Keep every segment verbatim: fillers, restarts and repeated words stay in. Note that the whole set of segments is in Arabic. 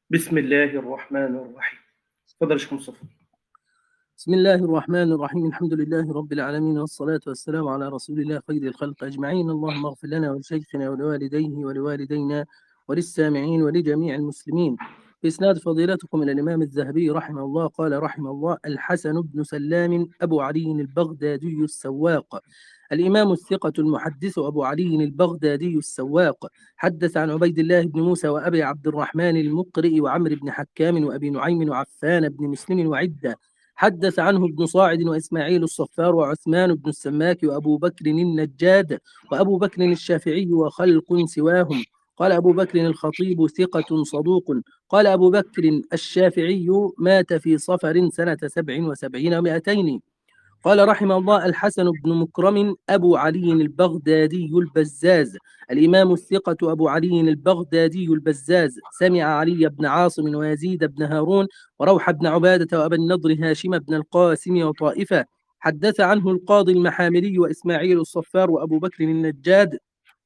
بسم الله الرحمن الرحيم. اتفضل يا شيخ مصطفى. بسم الله الرحمن الرحيم. الحمد لله رب العالمين، والصلاة والسلام على رسول الله خير الخلق أجمعين. اللهم اغفر لنا ولشيخنا ولوالديه ولوالدينا وللسامعين ولجميع المسلمين. في إسناد فضيلتكم إلى الإمام الذهبي رحمه الله قال رحمه الله: الحسن بن سلام أبو علي البغدادي السواق، الإمام الثقة المحدث أبو علي البغدادي السواق، حدث عن عبيد الله بن موسى وأبي عبد الرحمن المقرئ وعمرو بن حكام وأبي نعيم وعفان بن مسلم وعدة. حدث عنه ابن صاعد وإسماعيل الصفار وعثمان بن السماك وأبو بكر النجاد وأبو بكر الشافعي وخلق سواهم. قال أبو بكر الخطيب ثقة صدوق. قال أبو بكر الشافعي: مات في صفر سنة سبع وسبعين ومائتين. قال رحمه الله: الحسن بن مكرم أبو علي البغدادي البزاز، الإمام الثقة أبو علي البغدادي البزاز، سمع علي بن عاصم ويزيد بن هارون وروح بن عبادة وأبا النضر هاشم بن القاسم وطائفة. حدث عنه القاضي المحاملي وإسماعيل الصفار وأبو بكر النجاد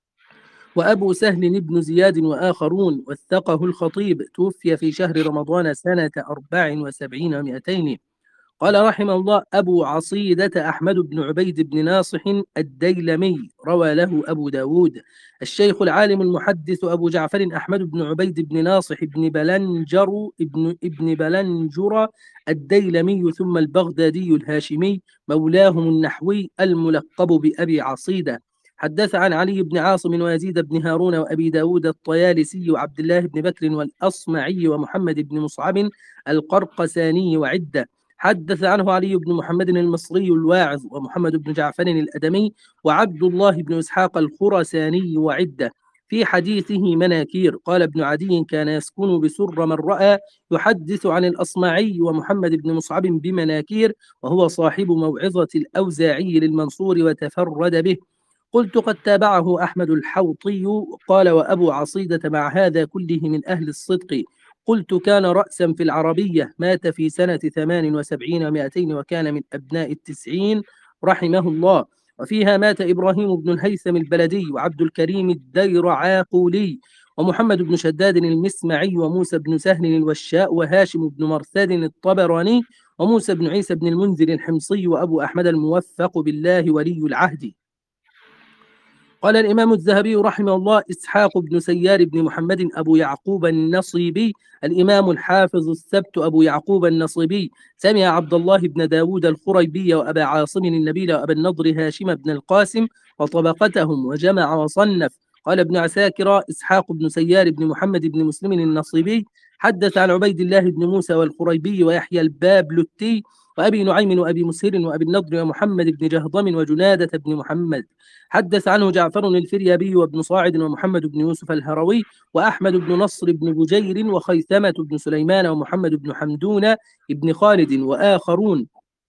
وأبو سهل بن زياد وآخرون. وثقه الخطيب. توفي في شهر رمضان سنة أربع وسبعين ومائتين. قال رحمه الله: أبو عصيدة أحمد بن عبيد بن ناصح الديلمي، روى له أبو داود. الشيخ العالم المحدث أبو جعفر أحمد بن عبيد بن ناصح بن بلنجر ابن, ابن بلنجر الديلمي ثم البغدادي الهاشمي، مولاهم النحوي الملقب بأبي عصيدة. حدث عن علي بن عاصم ويزيد بن هارون وأبي داود الطيالسي وعبد الله بن بكر والأصمعي ومحمد بن مصعب القرقساني وعدة. حدث عنه علي بن محمد المصري الواعظ ومحمد بن جعفر الأدمي وعبد الله بن إسحاق الخرساني وعدة. في حديثه مناكير. قال ابن عدي: كان يسكن بسر من رأى، يحدث عن الأصمعي ومحمد بن مصعب بمناكير، وهو صاحب موعظة الأوزاعي للمنصور وتفرد به. قلت: قد تابعه أحمد الحوطي. قال: وأبو عصيدة مع هذا كله من أهل الصدق. قلت: كان رأسا في العربية، مات في سنة ثمان وسبعين ومائتين وكان من أبناء التسعين رحمه الله. وفيها مات إبراهيم بن الهيثم البلدي وعبد الكريم الديرعاقولي ومحمد بن شداد المسمعي وموسى بن سهل الوشاء وهاشم بن مرثد الطبراني وموسى بن عيسى بن المنذر الحمصي وأبو أحمد الموفق بالله ولي العهد. قال الإمام الذهبي رحمه الله: إسحاق بن سيار بن محمد أبو يعقوب النصيبي، الإمام الحافظ السبت أبو يعقوب النصيبي، سمع عبد الله بن داود الخريبي وأبا عاصم النبيل وأبا النضر هاشم بن القاسم وطبقتهم وجمع وصنف. قال ابن عساكر: إسحاق بن سيار بن محمد بن مسلم النصيبي حدث عن عبيد الله بن موسى والخريبي ويحيى البابلتي وأبي نعيم وأبي مسهر وأبي النضر ومحمد بن جهضم وجنادة بن محمد. حدث عنه جعفر الفريابي وابن صاعد ومحمد بن يوسف الهروي وأحمد بن نصر بن بجير وخيثمة بن سليمان ومحمد بن حمدون بن خالد وآخرون.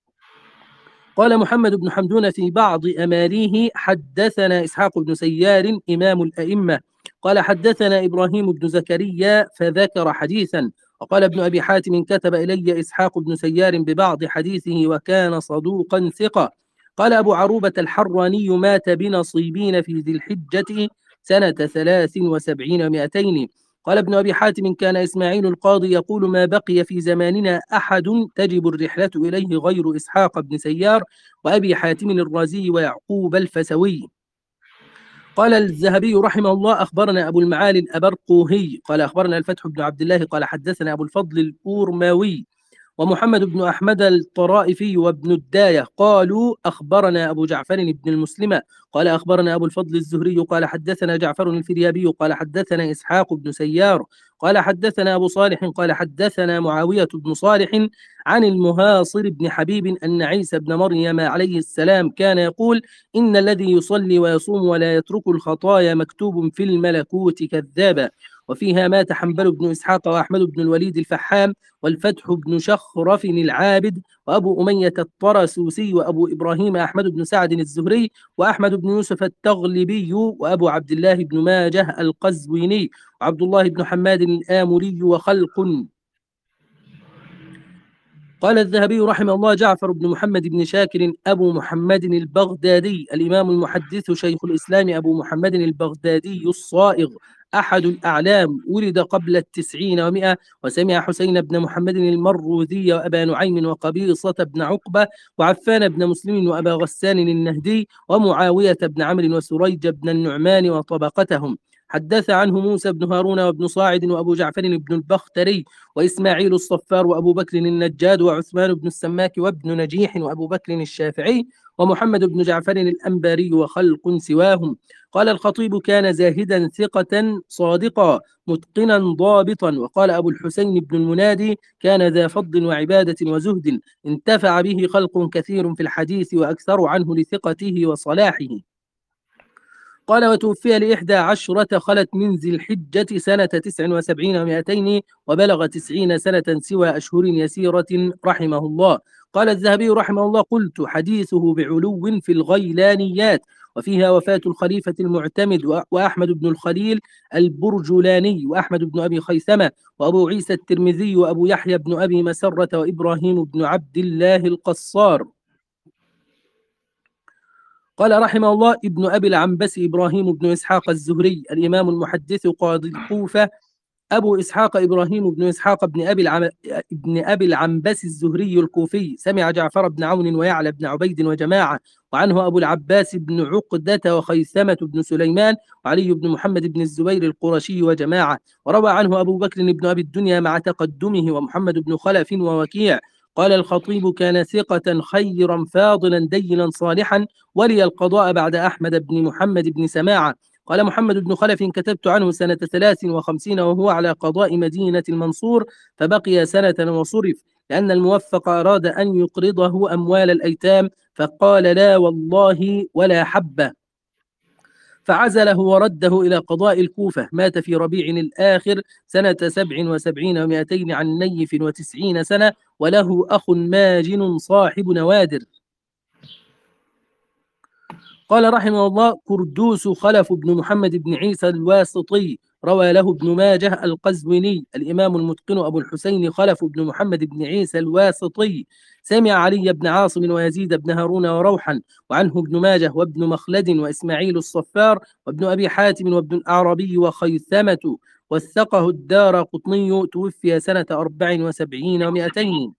قال محمد بن حمدون في بعض أماليه: حدثنا إسحاق بن سيار إمام الأئمة. قال: حدثنا إبراهيم بن زكريا فذكر حديثا. وقال ابن أبي حاتم: كتب إلي إسحاق بن سيار ببعض حديثه وكان صدوقا ثقة. قال أبو عروبة الحراني: مات بنصيبين في ذي الحجة سنة ثلاث وسبعين ومائتين. قال ابن أبي حاتم: كان إسماعيل القاضي يقول: ما بقي في زماننا أحد تجب الرحلة إليه غير إسحاق بن سيار وأبي حاتم الرازي ويعقوب الفسوي. قال الذهبي رحمه الله: أخبرنا أبو المعالي الأبرقوهي قال أخبرنا الفتح بن عبد الله قال حدثنا أبو الفضل الأورماوي ومحمد بن أحمد الطرائفي وابن الداية قالوا أخبرنا أبو جعفر بن المسلمة قال أخبرنا أبو الفضل الزهري قال حدثنا جعفر الفريابي قال حدثنا إسحاق بن سيار قال حدثنا أبو صالح قال حدثنا معاوية بن صالح عن المهاصر بن حبيب أن عيسى بن مريم عليه السلام كان يقول: إن الذي يصلي ويصوم ولا يترك الخطايا مكتوب في الملكوت كذابا. وفيها مات حنبل بن إسحاق وأحمد بن الوليد الفحام والفتح بن شخرف العابد وأبو أمية الطرسوسي وأبو إبراهيم أحمد بن سعد الزهري وأحمد بن يوسف التغلبي وأبو عبد الله بن ماجه القزويني وعبد الله بن حماد الآمري وخلق. قال الذهبي رحمه الله: جعفر بن محمد بن شاكر أبو محمد البغدادي الإمام المحدث شيخ الإسلام أبو محمد البغدادي الصائغ أحد الأعلام، ولد قبل التسعين ومئة، وسمع حسين بن محمد المروذي وأبا نعيم وقبيصة بن عقبة وعفان بن مسلم وأبا غسان النهدي ومعاوية بن عمرو وسريج بن النعمان وطبقتهم. حدث عنه موسى بن هارون وابن صاعد وأبو جعفر بن البختري وإسماعيل الصفار وأبو بكر النجاد وعثمان بن السماك وابن نجيح وأبو بكر الشافعي ومحمد بن جعفر الأنباري وخلق سواهم. قال الخطيب: كان زاهدا ثقة صادقا متقنا ضابطا. وقال أبو الحسين بن المنادي: كان ذا فضل وعبادة وزهد، انتفع به خلق كثير في الحديث وأكثر عنه لثقته وصلاحه. قال: وتوفي لإحدى عشرة خلت من ذي الحجة سنة تسع وسبعين ومائتين، وبلغ تسعين سنة سوى أشهر يسيرة رحمه الله. قال الذهبي رحمه الله: قلت: حديثه بعلو في الغيلانيات، وفيها وفاة الخليفة المعتمد وأحمد بن الخليل البرجلاني وأحمد بن أبي خيثمة وأبو عيسى الترمذي وأبو يحيى بن أبي مسرة وإبراهيم بن عبد الله القصار. قال رحمه الله: ابن أبي العنبس إبراهيم بن إسحاق الزهري الإمام المحدث قاضي الكوفة أبو إسحاق إبراهيم بن إسحاق بن أبي العم... ابن أبي العنبس الزهري الكوفي، سمع جعفر بن عون ويعلى بن عبيد وجماعة، وعنه أبو العباس بن عقدة وخيثمة بن سليمان وعلي بن محمد بن الزبير القرشي وجماعة. وروى عنه أبو بكر بن أبي الدنيا مع تقدمه ومحمد بن خلف ووكيع. قال الخطيب: كان ثقة خيرا فاضلا دينا صالحا، ولي القضاء بعد أحمد بن محمد بن سماعة. قال محمد بن خلف: كتبت عنه سنة ثلاث وخمسين وهو على قضاء مدينة المنصور، فبقي سنة وصرف، لأن الموفق أراد أن يقرضه أموال الأيتام، فقال: لا والله ولا حبة، فعزله ورده إلى قضاء الكوفة. مات في ربيع الآخر سنة سبع وسبعين ومائتين عن نيف وتسعين سنة، وله أخ ماجن صاحب نوادر. قال رحمه الله: كردوس خلف بن محمد بن عيسى الواسطي، روى له ابن ماجه القزويني الإمام المتقن أبو الحسين خلف بن محمد بن عيسى الواسطي، سمع علي بن عاصم ويزيد بن هارون وروحا، وعنه ابن ماجه وابن مخلد وإسماعيل الصفار وابن أبي حاتم وابن الأعربي وخيثمة، وثقه الدار قطني، توفي سنة أربع وسبعين ومائتين.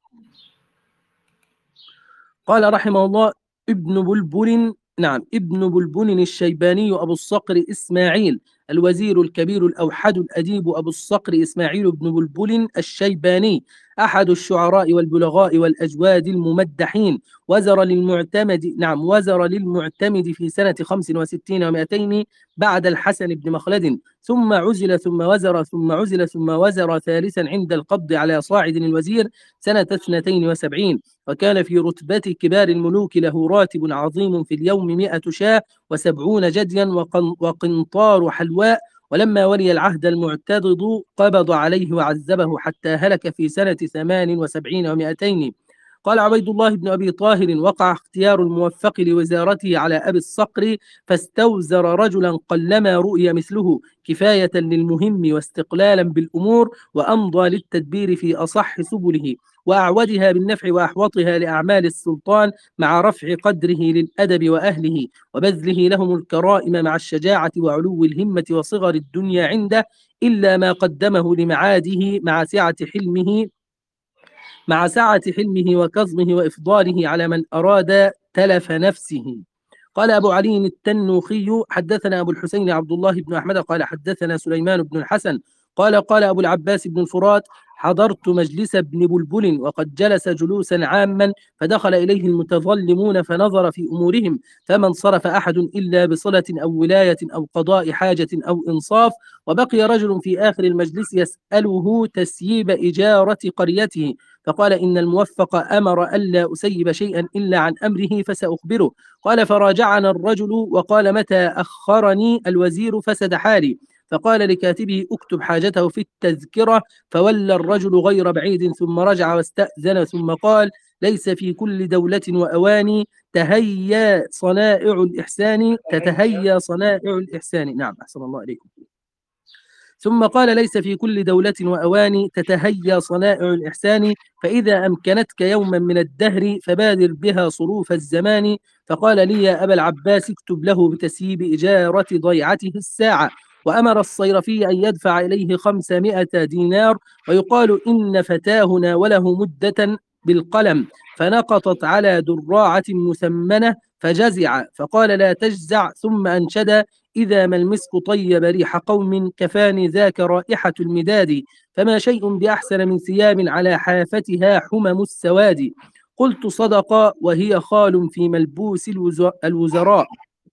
قال رحمه الله: ابن بلبل نعم ابن بلبل الشيباني أبو الصقر إسماعيل، الوزير الكبير الأوحد الأديب أبو الصقر إسماعيل بن بلبل الشيباني، أحد الشعراء والبلغاء والأجواد الممدحين، وزر للمعتمد نعم وزر للمعتمد في سنة خمس وستين ومائتين بعد الحسن بن مخلد، ثم عزل ثم وزر ثم عزل ثم وزر ثالثا عند القبض على صاعد الوزير سنة اثنتين وسبعين. وكان في رتبة كبار الملوك، له راتب عظيم في اليوم مئة شاة وسبعون جديا وقنطار حلواء. ولما ولي العهد المعتضد قبض عليه وعذبه حتى هلك في سنة ثمان وسبعين ومائتين. قال عبيد الله بن أبي طاهر: وقع اختيار الموفق لوزارته على أبي الصقر، فاستوزر رجلا قلما رؤي مثله، كفاية للمهم واستقلالا بالأمور، وأمضى للتدبير في أصح سبله وأعودها بالنفع وأحوطها لأعمال السلطان، مع رفع قدره للأدب وأهله وبذله لهم الكرائم مع الشجاعة وعلو الهمة وصغر الدنيا عنده، إلا ما قدمه لمعاده مع سعة حلمه مع سعة حلمه وكظمه وإفضاله على من أراد تلف نفسه. قال أبو علي التنوخي: حدثنا أبو الحسين عبد الله بن أحمد قال حدثنا سليمان بن الحسن قال قال أبو العباس بن الفرات: حضرت مجلس ابن بلبل وقد جلس جلوسا عاما، فدخل إليه المتظلمون فنظر في أمورهم، فما انصرف أحد إلا بصلة أو ولاية أو قضاء حاجة أو إنصاف، وبقي رجل في آخر المجلس يسأله تسييب إجارة قريته، فقال: إن الموفق أمر ألا أسيب شيئا إلا عن أمره فسأخبره. قال: فراجعنا الرجل وقال: متى أخرني الوزير فسد حالي. فقال لكاتبه: اكتب حاجته في التذكرة. فولى الرجل غير بعيد ثم رجع واستأذن، ثم قال: ليس في كل دولة وأواني تهيا صنائع الإحسان تتهيا صنائع الإحسان. نعم، أحسن الله عليكم. ثم قال: ليس في كل دولة وأوان تتهيا صنائع الإحسان، فإذا أمكنتك يوما من الدهر فبادر بها صروف الزمان. فقال لي يا أبا العباس اكتب له بتسييب إجارة ضيعته الساعة. وأمر الصيرفي أن يدفع إليه خمسمائة دينار، ويقال إن فتاه ناوله مدة بالقلم فنقطت على دراعة مثمنة فجزع، فقال: لا تجزع. ثم أنشد: إذا ما المسك طيب ريح قوم كفاني ذاك رائحة المداد، فما شيء بأحسن من ثياب على حافتها حمم السواد. قلت: صدق، وهي خال في ملبوس الوزراء.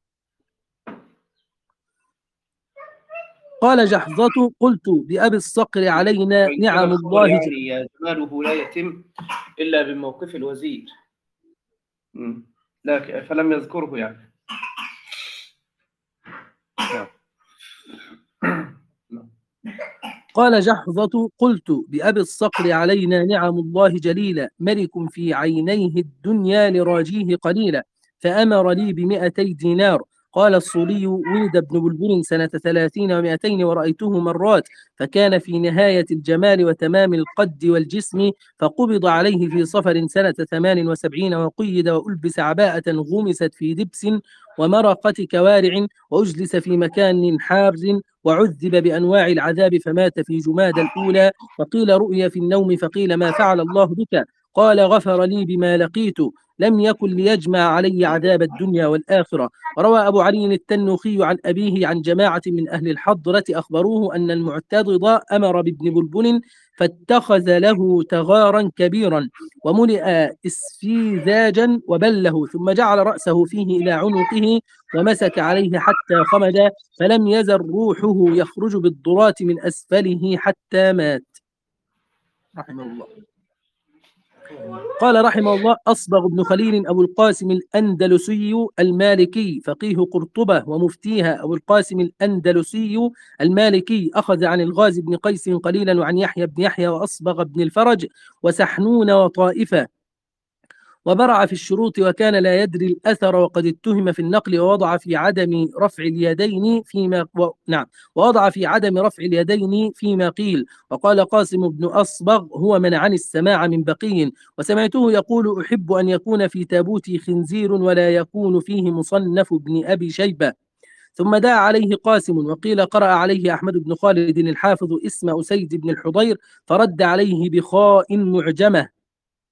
قال جحظة: قلت بأبي الصقر علينا نعم الله. يعني يا جماله لا يتم إلا بموقف الوزير. لا فلم يذكره يعني. قال جحظة: قلت بأبي الصقر علينا نعم الله جليلة، ملك في عينيه الدنيا لراجيه قليلا، فأمر لي بمئتي دينار. قال الصولي: ولد ابن بلبل سنة ثلاثين ومئتين ورأيته مرات، فكان في نهاية الجمال وتمام القد والجسم، فقبض عليه في صفر سنة ثمان وسبعين، وقيد وألبس عباءة غمست في دبس ومرقة كوارع، وأجلس في مكان حار، وعذب بأنواع العذاب فمات في جماد الأولى. وقيل رؤيا في النوم، فقيل ما فعل الله بك؟ قال: غفر لي بما لقيت، لم يكن ليجمع علي عذاب الدنيا والآخرة. وروى أبو علي التنوخي عن أبيه عن جماعة من أهل الحضرة أخبروه أن المعتضد أمر بابن بلبل فاتخذ له تغارا كبيرا وملئ اسفيزاجا وبله، ثم جعل رأسه فيه إلى عنقه ومسك عليه حتى خمد، فلم يزل روحه يخرج بالضرات من أسفله حتى مات رحمه الله. قال رحمه الله: أصبغ بن خليل أبو القاسم الأندلسي المالكي فقيه قرطبة ومفتيها أبو القاسم الأندلسي المالكي، أخذ عن الغازي بن قيس قليلا وعن يحيى بن يحيى وأصبغ بن الفرج وسحنون وطائفة، وبرع في الشروط وكان لا يدري الأثر، وقد اتهم في النقل، ووضع في عدم رفع اليدين فيما و... نعم ووضع في عدم رفع اليدين فيما قيل. وقال قاسم بن أصبغ: هو منعني السماع من بقي، وسمعته يقول: أحب أن يكون في تابوتي خنزير ولا يكون فيه مصنف ابن أبي شيبة. ثم دعا عليه قاسم، وقيل قرأ عليه أحمد بن خالد الحافظ اسم أسيد بن الحضير فرد عليه بخاء معجمة.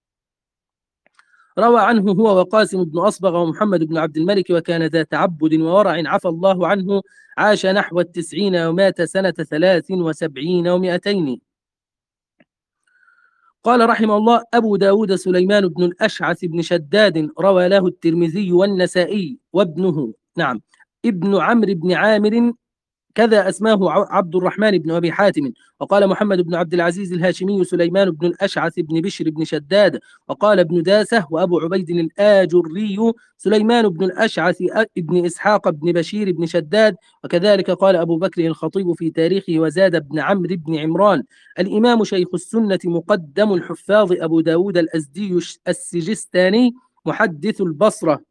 روى عنه هو وقاسم بن أصبغ ومحمد بن عبد الملك، وكان ذا تعبد وورع عفى الله عنه، عاش نحو التسعين ومات سنة ثلاث وسبعين ومئتين. قال رحمه الله: أبو داود سليمان بن الأشعث بن شداد روى له الترمذي والنسائي وابنه نعم ابن عمرو بن عامر، كذا أسماه عبد الرحمن بن أبي حاتم. وقال محمد بن عبد العزيز الهاشمي سليمان بن الأشعث بن بشر بن شداد. وقال ابن داسة وأبو عبيد الآجري سليمان بن الأشعث بن إسحاق بن بشير بن شداد. وكذلك قال أبو بكر الخطيب في تاريخه وزاد بن عمرو بن عمران. الإمام شيخ السنة مقدم الحفاظ أبو داود الأزدي السجستاني محدث البصرة،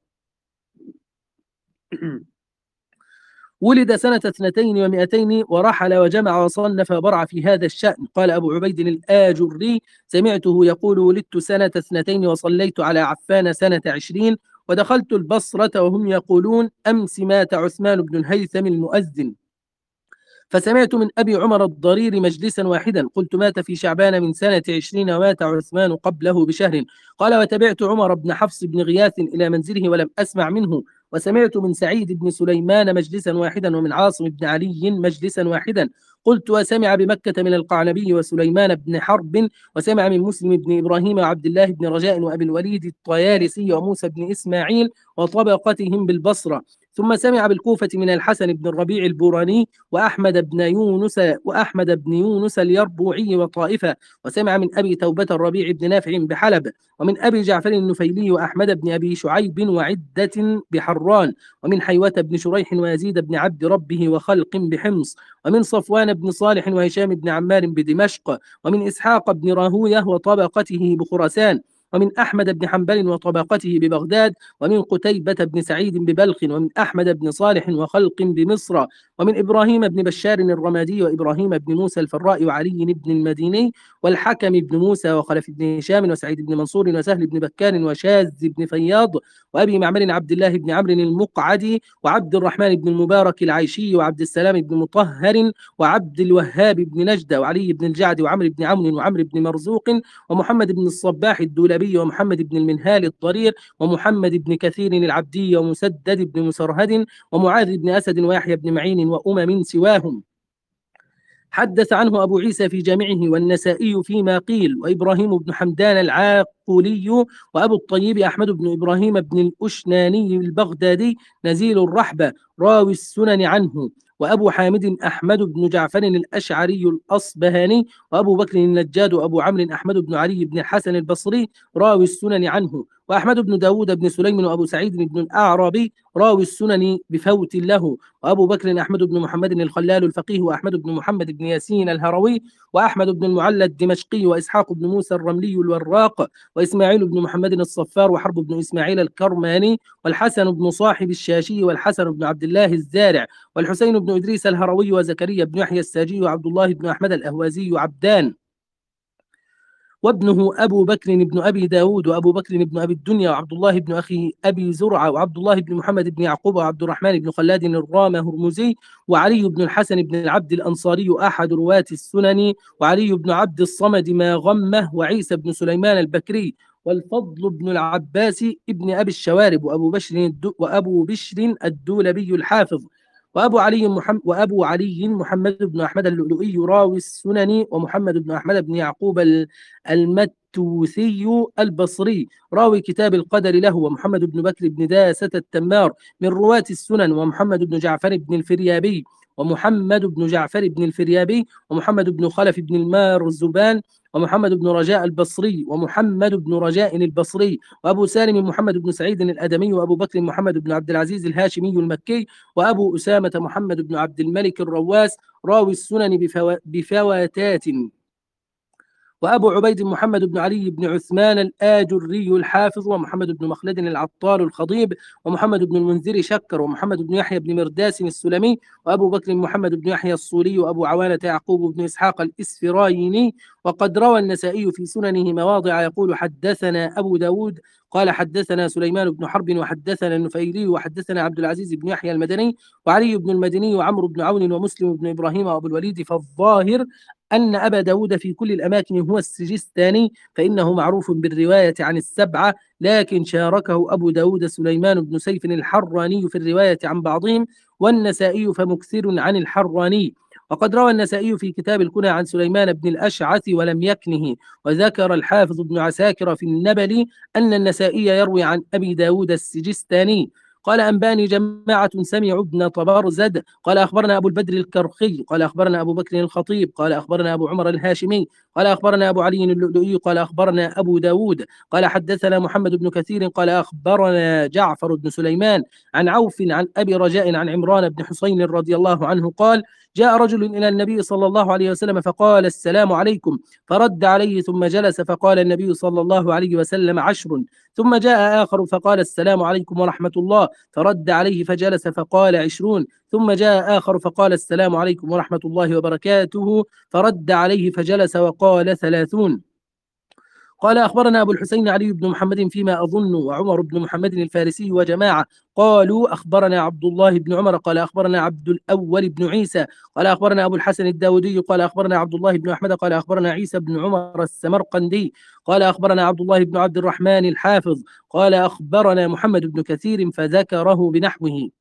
ولد سنة اثنتين ومئتين ورحل وجمع وصنف وبرع في هذا الشأن. قال أبو عبيد الآجري: سمعته يقول: ولدت سنة اثنتين وصليت على عفان سنة عشرين، ودخلت البصرة وهم يقولون: أمس مات عثمان بن الهيثم المؤذن، فسمعت من أبي عمر الضرير مجلسا واحدا. قلت: مات في شعبان من سنة عشرين ومات عثمان قبله بشهر. قال: وتبعت عمر بن حفص بن غياث إلى منزله ولم أسمع منه. وسمعت من سعيد بن سليمان مجلسا واحدا، ومن عاصم بن علي مجلسا واحدا. قلت: وسمع بمكة من القعنبي وسليمان بن حرب، وسمع من مسلم بن إبراهيم وعبد الله بن رجاء وأبي الوليد الطيالسي وموسى بن إسماعيل وطبقتهم بالبصرة. ثم سمع بالكوفة من الحسن بن الربيع البوراني وأحمد بن يونس وأحمد بن يونس اليربوعي وطائفة. وسمع من أبي توبة الربيع بن نافع بحلب، ومن أبي جعفر النفيلي وأحمد بن أبي شعيب وعدة بحران، ومن حيوة بن شريح ويزيد بن عبد ربه وخلق بحمص، ومن صفوان بن صالح وهشام بن عمار بدمشق، ومن إسحاق بن راهوية وطبقته بخراسان، ومن أحمد بن حنبل وطبقته ببغداد، ومن قتيبة بن سعيد ببلخ، ومن أحمد بن صالح وخلق بمصر، ومن إبراهيم بن بشار الرمادي، وإبراهيم بن موسى الفراء، وعلي بن المديني، والحكم بن موسى، وخلف بن هشام، وسعيد بن منصور، وسهل بن بكار، وشاذ بن فياض، وأبي معمر عبد الله بن عمرو المقعدي، وعبد الرحمن بن المبارك العيشي، وعبد السلام بن مطهر، وعبد الوهاب بن نجدة، وعلي بن الجعد، وعمرو بن عون، وعمرو بن مرزوق، ومحمد بن الصباح الدولبي، ومحمد بن المنهال الضرير، ومحمد بن كثير العبدي، ومسدد بن مسرهد، ومعاذ بن أسد، ويحيى بن معين، وأمم سواهم. حدث عنه أبو عيسى في جامعه، والنسائي فيما قيل، وإبراهيم بن حمدان العاقلي، وأبو الطيب أحمد بن إبراهيم بن الأشناني البغدادي نزيل الرحبة راوي السنن عنه، وأبو حامد أحمد بن جعفر الأشعري الأصبهاني، وأبو بكر النجاد، وأبو عمرو أحمد بن علي بن الحسن البصري راوي السنن عنه، وأحمد بن داود بن سليم، وأبو سعيد بن الأعرابي راوي السنن بفوت له، وأبو بكر أحمد بن محمد الخلال الفقيه، وأحمد بن محمد بن ياسين الهروي، وأحمد بن المعلى الدمشقي، وإسحاق بن موسى الرملي الوراق، وإسماعيل بن محمد الصفار، وحرب بن إسماعيل الكرماني، والحسن بن صاحب الشاشي، والحسن بن عبد الله الزارع، والحسين بن إدريس الهروي، وزكريا بن يحيى الساجي، وعبد الله بن أحمد الأهوازي عبدان، وابنه أبو بكر بن أبي داود، وأبو بكر بن أبي الدنيا، وعبد الله بن أخي أبي زرعة، وعبد الله بن محمد بن يعقوب، وعبد الرحمن بن خلاد الرام هرمزي، وعلي بن الحسن بن العبد الأنصاري أحد رواة السنن، وعلي بن عبد الصمد ما غمه، وعيسى بن سليمان البكري، والفضل بن العباس ابن أبي الشوارب، وأبو بشر الدو وأبو بشر الدولبي الحافظ، وأبو علي محمد وأبو علي محمد بن أحمد اللؤلؤي راوي السنن، ومحمد بن أحمد بن يعقوب المتوثي البصري راوي كتاب القدر له، ومحمد بن بكر بن داسة التمار من رواة السنن، ومحمد بن جعفر بن الفريابي، ومحمد بن جعفر بن الفريابي، ومحمد بن خلف بن المارزبان، ومحمد بن رجاء البصري، ومحمد بن رجاء البصري، وأبو سالم محمد بن سعيد الأدمي، وأبو بكر محمد بن عبد العزيز الهاشمي المكي، وأبو أسامة محمد بن عبد الملك الرواس راوي السنن بفو... بفواتات، وأبو عبيد محمد بن علي بن عثمان الآجري الحافظ، ومحمد بن مخلد العطار الخضيب، ومحمد بن المنذر شكر، ومحمد بن يحيى بن مرداس السلمي، وأبو بكر محمد بن يحيى الصولي، وأبو عوانة يعقوب بن إسحاق الإسفرايني. وقد روى النسائي في سننه مواضع يقول حدثنا أبو داود قال حدثنا سليمان بن حرب، وحدثنا النفيلي، وحدثنا عبد العزيز بن يحيى المدني، وعلي بن المدني، وعمرو بن عون، ومسلم بن إبراهيم، وأبو الوليد. فالظاهر أن أبا داود في كل الأماكن هو السجستاني، فإنه معروف بالرواية عن السبعة، لكن شاركه أبو داود سليمان بن سيف الحراني في الرواية عن بعضهم، والنسائي فمكثر عن الحراني. وقد روى النسائي في كتاب الكنى عن سليمان بن الأشعث ولم يكنه. وذكر الحافظ بن عساكر في النبل أن النسائي يروي عن أبي داود السجستاني. قال أنباني جماعة سمعوا ابن طبرزد قال أخبرنا أبو البدر الكرخي قال أخبرنا أبو بكر الخطيب قال أخبرنا أبو عمر الهاشمي قال أخبرنا أبو علي اللؤلؤي قال أخبرنا أبو داود قال حدثنا محمد بن كثير قال أخبرنا جعفر بن سليمان عن عوف عن أبي رجاء عن عمران بن حسين رضي الله عنه قال جاء رجل إلى النبي صلى الله عليه وسلم فقال السلام عليكم، فرد عليه ثم جلس، فقال النبي صلى الله عليه وسلم عشر. ثم جاء آخر فقال السلام عليكم ورحمة الله، فرد عليه فجلس، فقال عشرون. ثم جاء آخر فقال السلام عليكم ورحمة الله وبركاته، فرد عليه فجلس، وقال ثلاثون. قال أخبرنا أبو الحسين علي بن محمد فيما أظن، وعمر بن محمد الفارسي وجماعة قالوا أخبرنا عبد الله بن عمر قال أخبرنا عبد الأول بن عيسى قال أخبرنا أبو الحسن الداودي قال أخبرنا عبد الله بن أحمد قال أخبرنا عيسى بن عمر السمرقندي قال أخبرنا عبد الله بن عبد الرحمن الحافظ قال أخبرنا محمد بن كثير فذكره بنحوه.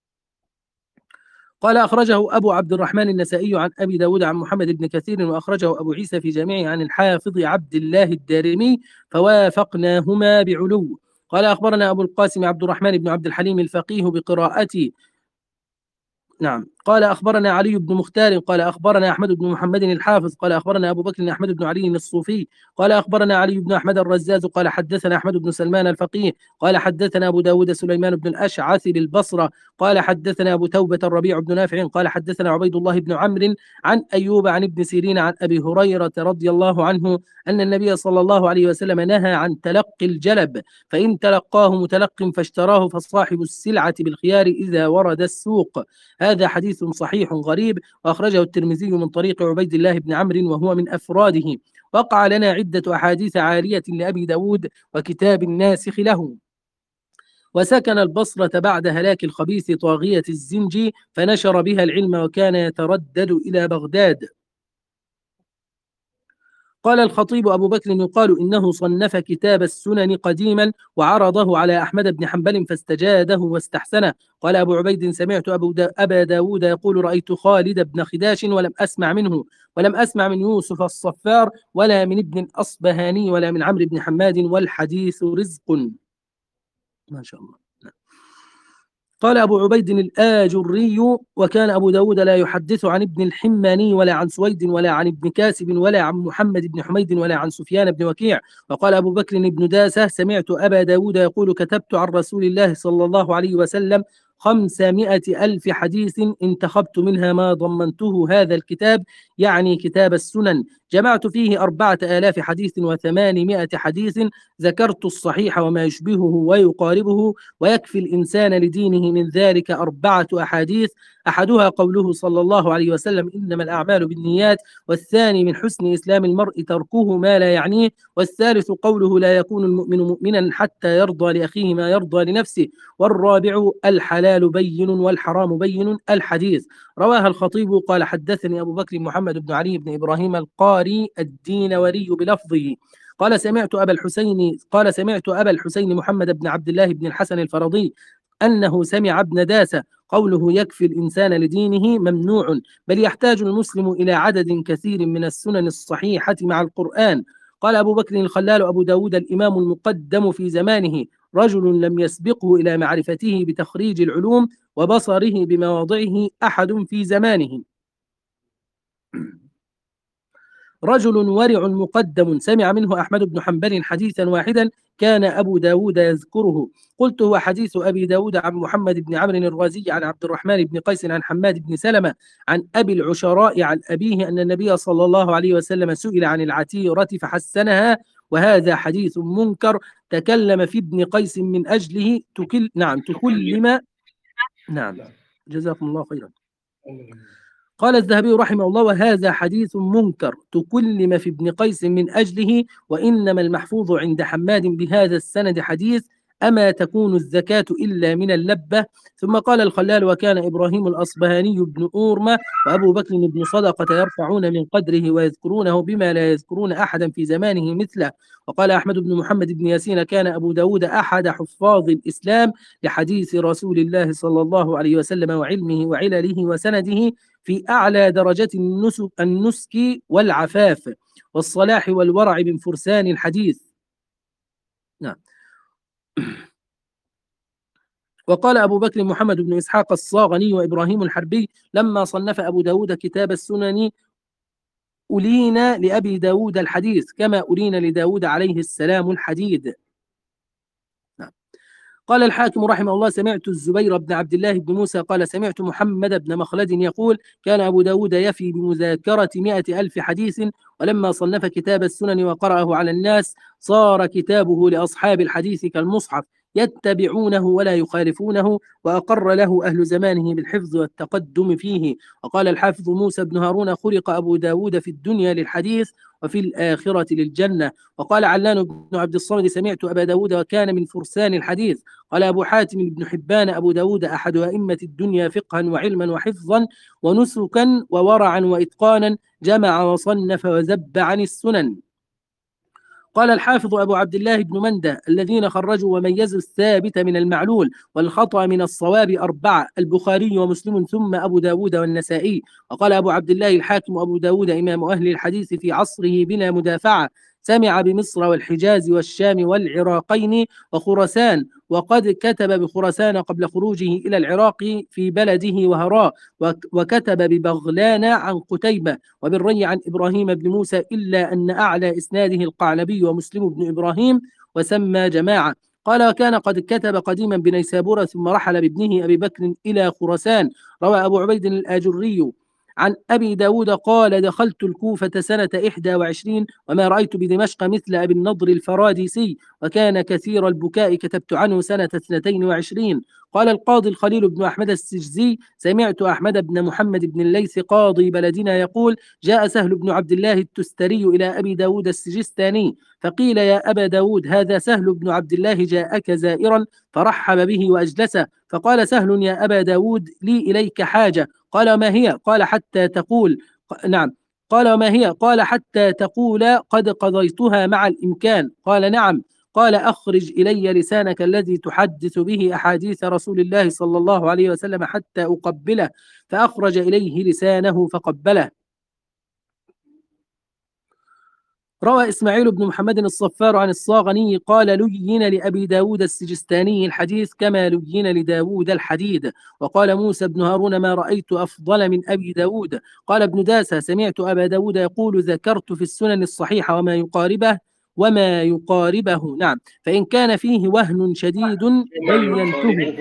قال أخرجه أبو عبد الرحمن النسائي عن أبي داود عن محمد بن كثير، وأخرجه أبو عيسى في جامعه عن الحافظ عبد الله الدارمي، فوافقناهما بعلو. قال أخبرنا أبو القاسم عبد الرحمن بن عبد الحليم الفقيه بقراءتي نعم قال أخبرنا علي بن مختار قال أخبرنا أحمد بن محمد الحافظ قال أخبرنا أبو بكر أحمد بن علي الصوفي قال أخبرنا علي بن أحمد الرزاز قال حدثنا أحمد بن سلمان الفقيه قال حدثنا أبو داود سليمان بن الأشعث بالبصرة قال حدثنا أبو توبة الربيع بن نافع قال حدثنا عبيد الله بن عمرو عن أيوب عن ابن سيرين عن أبي هريرة رضي الله عنه أن النبي صلى الله عليه وسلم نهى عن تلقي الجلب، فإن تلقاه متلق فاشتراه فصاحب السلعة بالخيار إذا ورد السوق. هذا حديث صحيح غريب، وأخرجه الترمذي من طريق عبيد الله بن عمرو وهو من أفراده. وقع لنا عدة أحاديث عالية لأبي داود وكتاب الناسخ له. وسكن البصرة بعد هلاك الخبيث طاغية الزنجي فنشر بها العلم وكان يتردد إلى بغداد. قال الخطيب أبو بكر يقال إنه صنف كتاب السنن قديما وعرضه على أحمد بن حنبل فاستجاده واستحسنه. قال أبو عبيد سمعت أبو دا أبا داود يقول رأيت خالد بن خداش ولم أسمع منه، ولم أسمع من يوسف الصفار ولا من ابن الأصبهاني ولا من عمرو بن حماد والحديث رزق. ما شاء الله. قال أبو عبيد الآجري وكان أبو داود لا يحدث عن ابن الحماني ولا عن سويد ولا عن ابن كاسب ولا عن محمد بن حميد ولا عن سفيان بن وكيع. وقال أبو بكر بن داسة سمعت أبا داود يقول كتبت عن رسول الله صلى الله عليه وسلم خمسمائة ألف حديث انتخبت منها ما ضمنته هذا الكتاب، يعني كتاب السنن، جمعت فيه أربعة آلاف حديث وثمانمائة حديث، ذكرت الصحيح وما يشبهه ويقاربه، ويكفي الإنسان لدينه من ذلك أربعة أحاديث، أحدها قوله صلى الله عليه وسلم إنما الأعمال بالنيات، والثاني من حسن إسلام المرء تركه ما لا يعنيه، والثالث قوله لا يكون المؤمن مؤمنا حتى يرضى لأخيه ما يرضى لنفسه، والرابع الحلال بين والحرام بين الحديث. رواها الخطيب قال حدثني أبو بكر محمد بن علي بن إبراهيم القاري الدينوري بلفظه قال سمعت أبا الحسين قال سمعت أبا الحسين محمد بن عبد الله بن الحسن الفرضي أنه سمع ابن داسة قوله يكفي الإنسان لدينه ممنوع، بل يحتاج المسلم إلى عدد كثير من السنن الصحيحة مع القرآن. قال أبو بكر الخلال أبو داود الإمام المقدم في زمانه، رجل لم يسبقه إلى معرفته بتخريج العلوم وبصره بمواضعه أحد في زمانه، رجل ورع مقدم سمع منه أحمد بن حنبل حديثا واحدا كان أبو داود يذكره. قلت هو حديث أبي داود عن محمد بن عمرو الرازي عن عبد الرحمن بن قيس عن حماد بن سلمة عن أبي العشراء عن أبيه أن النبي صلى الله عليه وسلم سئل عن العتيرة فحسنها، وهذا حديث منكر تكلم في ابن قيس من أجله تكل نعم تكلم نعم جزاكم الله خيرا. قال الذهبي رحمه الله وهذا حديث منكر تكلم في ابن قيس من أجله، وإنما المحفوظ عند حماد بهذا السند حديث أما تكون الزكاة إلا من اللبة. ثم قال الخلال وكان إبراهيم الأصبهاني بن أورمة وأبو بكر بن صدقة يرفعون من قدره ويذكرونه بما لا يذكرون أحدا في زمانه مثله. وقال أحمد بن محمد بن ياسين كان أبو داود أحد حفاظ الإسلام لحديث رسول الله صلى الله عليه وسلم وعلمه وعلله وسنده في أعلى درجة النسك والعفاف والصلاح والورع من فرسان الحديث. نعم. وقال أبو بكر محمد بن إسحاق الصاغني وإبراهيم الحربي لما صنف أبو داود كتاب السنن ألينا لأبي داود الحديث كما ألينا لداود عليه السلام الحديد. نعم. قال الحاكم رحمه الله سمعت الزبير بن عبد الله بن موسى قال سمعت محمد بن مخلد يقول كان أبو داود يفي بمذاكرة مئة ألف حديث، ولما صنف كتاب السنن وقرأه على الناس صار كتابه لأصحاب الحديث كالمصحف يتبعونه ولا يخالفونه، وأقر له أهل زمانه بالحفظ والتقدم فيه. وقال الحافظ موسى بن هارون خلق أبو داود في الدنيا للحديث وفي الآخرة للجنة. وقال علان بن عبد الصمد سمعت أبا داود وكان من فرسان الحديث. قال أبو حاتم بن حبان أبو داود أحد أئمة الدنيا فقها وعلما وحفظا ونسكا وورعا وإتقانا، جمع وصنف وزب عن السنن. قال الحافظ أبو عبد الله بن مندة الذين خرجوا وميزوا الثابت من المعلول والخطأ من الصواب أربعة، البخاري ومسلم ثم أبو داود والنسائي. وقال أبو عبد الله الحاكم أبو داود إمام أهل الحديث في عصره بلا مدافعة سمع بمصر والحجاز والشام والعراقين وخراسان، وقد كتب بخراسان قبل خروجه إلى العراق في بلده وهراء، وكتب ببغلان عن قتيبة وبالري عن إبراهيم بن موسى، إلا أن أعلى إسناده القعنبي ومسلم بن إبراهيم، وسمى جماعة. قال: وكان قد كتب قديما بنيسابور ثم رحل بابنه أبي بكر إلى خراسان. روى أبو عبيد الآجري عن أبي داود قال: دخلت الكوفة سنة إحدى وعشرين وما رأيت بدمشق مثل أبي النضر الفراديسي، وكان كثير البكاء، كتبت عنه سنة اثنتين وعشرين. قال القاضي الخليل بن أحمد السجزي: سمعت أحمد بن محمد بن الليث قاضي بلدنا يقول: جاء سهل بن عبد الله التستري إلى أبي داود السجستاني فقيل: يا أبا داود، هذا سهل بن عبد الله جاءك زائرا، فرحب به وأجلسه. فقال سهل: يا أبا داود، لي إليك حاجة. قال: ما هي؟ قال: حتى تقول نعم. قال: وما هي؟ قال: حتى تقول قد قضيتها مع الإمكان. قال: نعم. قال: أخرج إلي لسانك الذي تحدث به أحاديث رسول الله صلى الله عليه وسلم حتى أقبله. فأخرج إليه لسانه فقبله. روى إسماعيل بن محمد الصفار عن الصاغني قال: لين لأبي داود السجستاني الحديث كما لين لداود الحديد. وقال موسى بن هارون: ما رأيت أفضل من أبي داود. قال ابن داسة: سمعت أبا داود يقول: ذكرت في السنن الصحيحة وما يقاربه وما يقاربه نعم، فإن كان فيه وهن شديد بينته.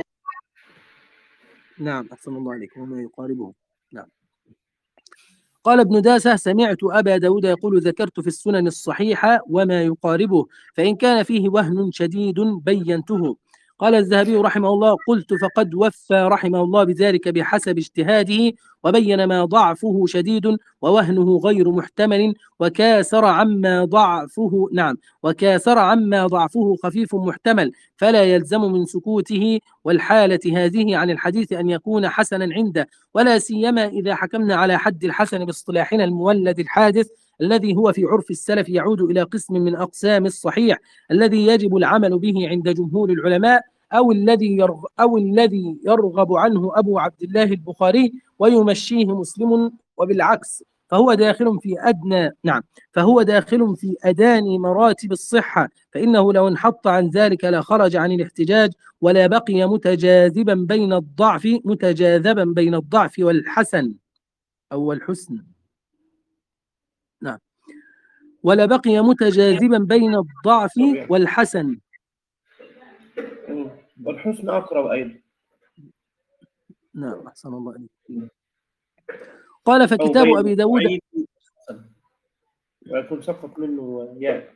نعم، أحسن الله عليكم. وما يقاربه نعم. قال ابن داسة: سمعت أبا داود يقول: ذكرت في السنن الصحيحة وما يقاربه، فإن كان فيه وهن شديد بينته. قال الذهبي رحمه الله: قلت فقد وفى رحمه الله بذلك بحسب اجتهاده، وبين ما ضعفه شديد ووهنه غير محتمل، وكاسر عما ضعفه نعم وكاسر عما ضعفه خفيف محتمل، فلا يلزم من سكوته والحالة هذه عن الحديث أن يكون حسنا عنده، ولا سيما إذا حكمنا على حد الحسن باصطلاحنا المولد الحادث الذي هو في عرف السلف يعود إلى قسم من أقسام الصحيح الذي يجب العمل به عند جمهور العلماء، أو الذي يرغب أو الذي يرغب عنه أبو عبد الله البخاري ويمشيه مسلم، وبالعكس فهو داخل في أدنى نعم فهو داخل في أداني مراتب الصحة، فإنه لو انحط عن ذلك لخرج عن الاحتجاج، ولا بقي متجاذبا بين الضعف متجاذبا بين الضعف والحسن أو الحسن نعم ولا بقي متجاذبا بين الضعف والحسن. والحسن أقرب أيضا. نعم، أحسن الله عليك. قال: فكتاب أبي داود ويكون سقط منه ياء.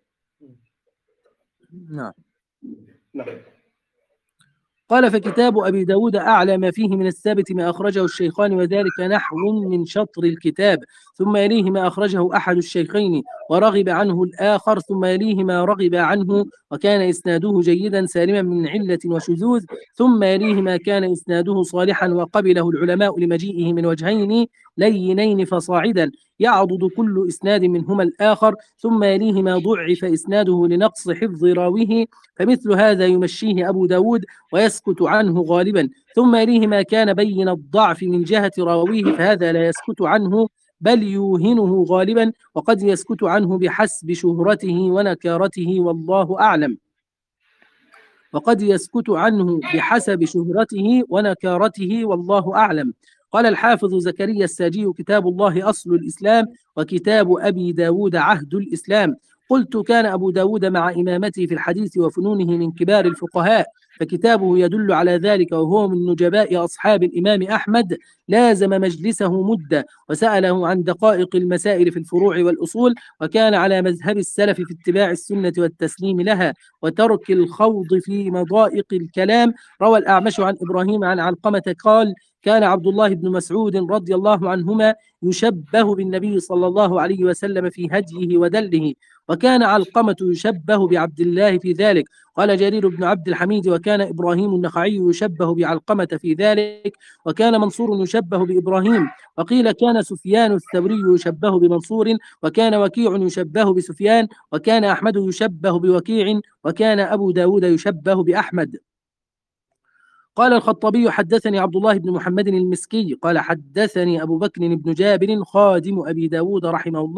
نعم نعم. قال: فكتاب أبي داود أعلى ما فيه من الثابت ما أخرجه الشيخان، وذلك نحو من شطر الكتاب، ثم يليه ما أخرجه أحد الشيخين ورغب عنه الآخر، ثم يليه ما رغب عنه وكان إسناده جيدا سالما من علة وشذوذ، ثم يليه ما كان إسناده صالحا وقبله العلماء لمجيئه من وجهين لينين فصاعدا يعضد كل إسناد منهما الآخر، ثم يليه ما ضعف إسناده لنقص حفظ راويه، فمثل هذا يمشيه أبو داود ويسكت عنه غالبا، ثم يليه ما كان بين الضعف من جهة راويه، فهذا لا يسكت عنه بل يوهنه غالبا، وقد يسكت عنه بحسب شهرته ونكارته والله أعلم وقد يسكت عنه بحسب شهرته ونكارته والله أعلم. قال الحافظ زكريا الساجي: كتاب الله أصل الإسلام، وكتاب أبي داود عهد الإسلام. قلت: كان أبو داود مع إمامته في الحديث وفنونه من كبار الفقهاء، فكتابه يدل على ذلك، وهو من نجباء أصحاب الإمام أحمد، لازم مجلسه مدة وسأله عن دقائق المسائل في الفروع والأصول، وكان على مذهب السلف في اتباع السنة والتسليم لها وترك الخوض في مضائق الكلام. روى الأعمش عن إبراهيم عن علقمة قال: كان عبد الله بن مسعود رضي الله عنهما يشبه بالنبي صلى الله عليه وسلم في هديه ودله، وكان علقمة يشبه بعبد الله في ذلك. قال جرير بن عبد الحميد: وكان إبراهيم النخعي يشبه بعلقمة في ذلك، وكان منصور يشبه بإبراهيم. وقيل كان سفيان الثوري يشبه بمنصور، وكان وكيع يشبه بسفيان، وكان أحمد يشبه بوكيع، وكان أبو داود يشبه بأحمد. قال الخطابي: حدثني عبد الله بن محمد المسكي قال: حدثني أبو بكر بن جابر خادم أبي داود رحمه الله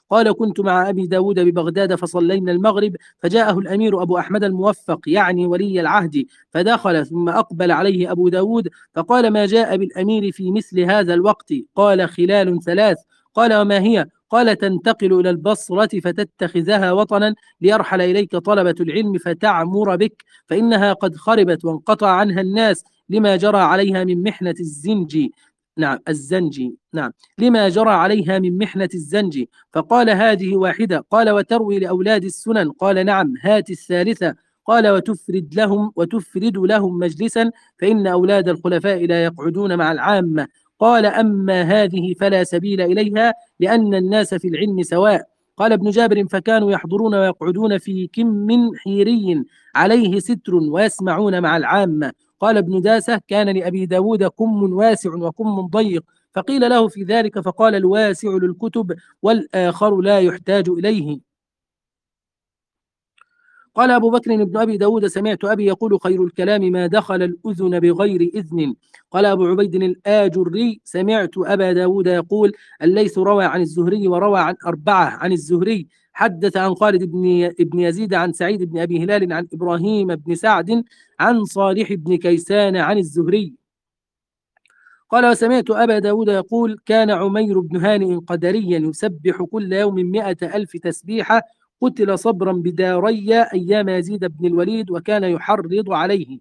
قال كنت مع أبي داود ببغداد فصلينا المغرب فجاءه الأمير أبو أحمد الموفق يعني ولي العهد فدخل ثم أقبل عليه أبو داود فقال ما جاء بالأمير في مثل هذا الوقت؟ قال خلال ثلاث. قال وما هي؟ قال تنتقل إلى البصرة فتتخذها وطنا ليرحل إليك طلبة العلم فتعمر بك فإنها قد خربت وانقطع عنها الناس لما جرى عليها من محنة الزنج. نعم الزنجي. نعم لما جرى عليها من محنة الزنج. فقال هذه واحدة. قال وتروي لأولاد السنن؟ قال نعم. هات الثالثة. قال وتفرد لهم وتفرد لهم مجلسا فإن أولاد الخلفاء لا يقعدون مع العامة. قال أما هذه فلا سبيل إليها لأن الناس في العلم سواء. قال ابن جابر فكانوا يحضرون ويقعدون في كم من حيري عليه ستر ويسمعون مع العامة. قال ابن داسة كان لأبي داود كم واسع وكم ضيق فقيل له في ذلك فقال الواسع للكتب والآخر لا يحتاج إليه. قال أبو بكر بن أبي داود سمعت أبي يقول خير الكلام ما دخل الأذن بغير إذن. قال أبو عبيد الآجري سمعت أبا داود يقول الليث روى عن الزهري وروى عن أربعة عن الزهري حدث عن خالد بن ابن يزيد عن سعيد بن أبي هلال عن إبراهيم بن سعد عن صالح بن كيسان عن الزهري. قال وسمعت أبا داود يقول كان عمير بن هانئ قدريا يسبح كل يوم مئة ألف تسبيحة قتل صبرا بداري أيام يزيد بن الوليد وكان يحرض عليه.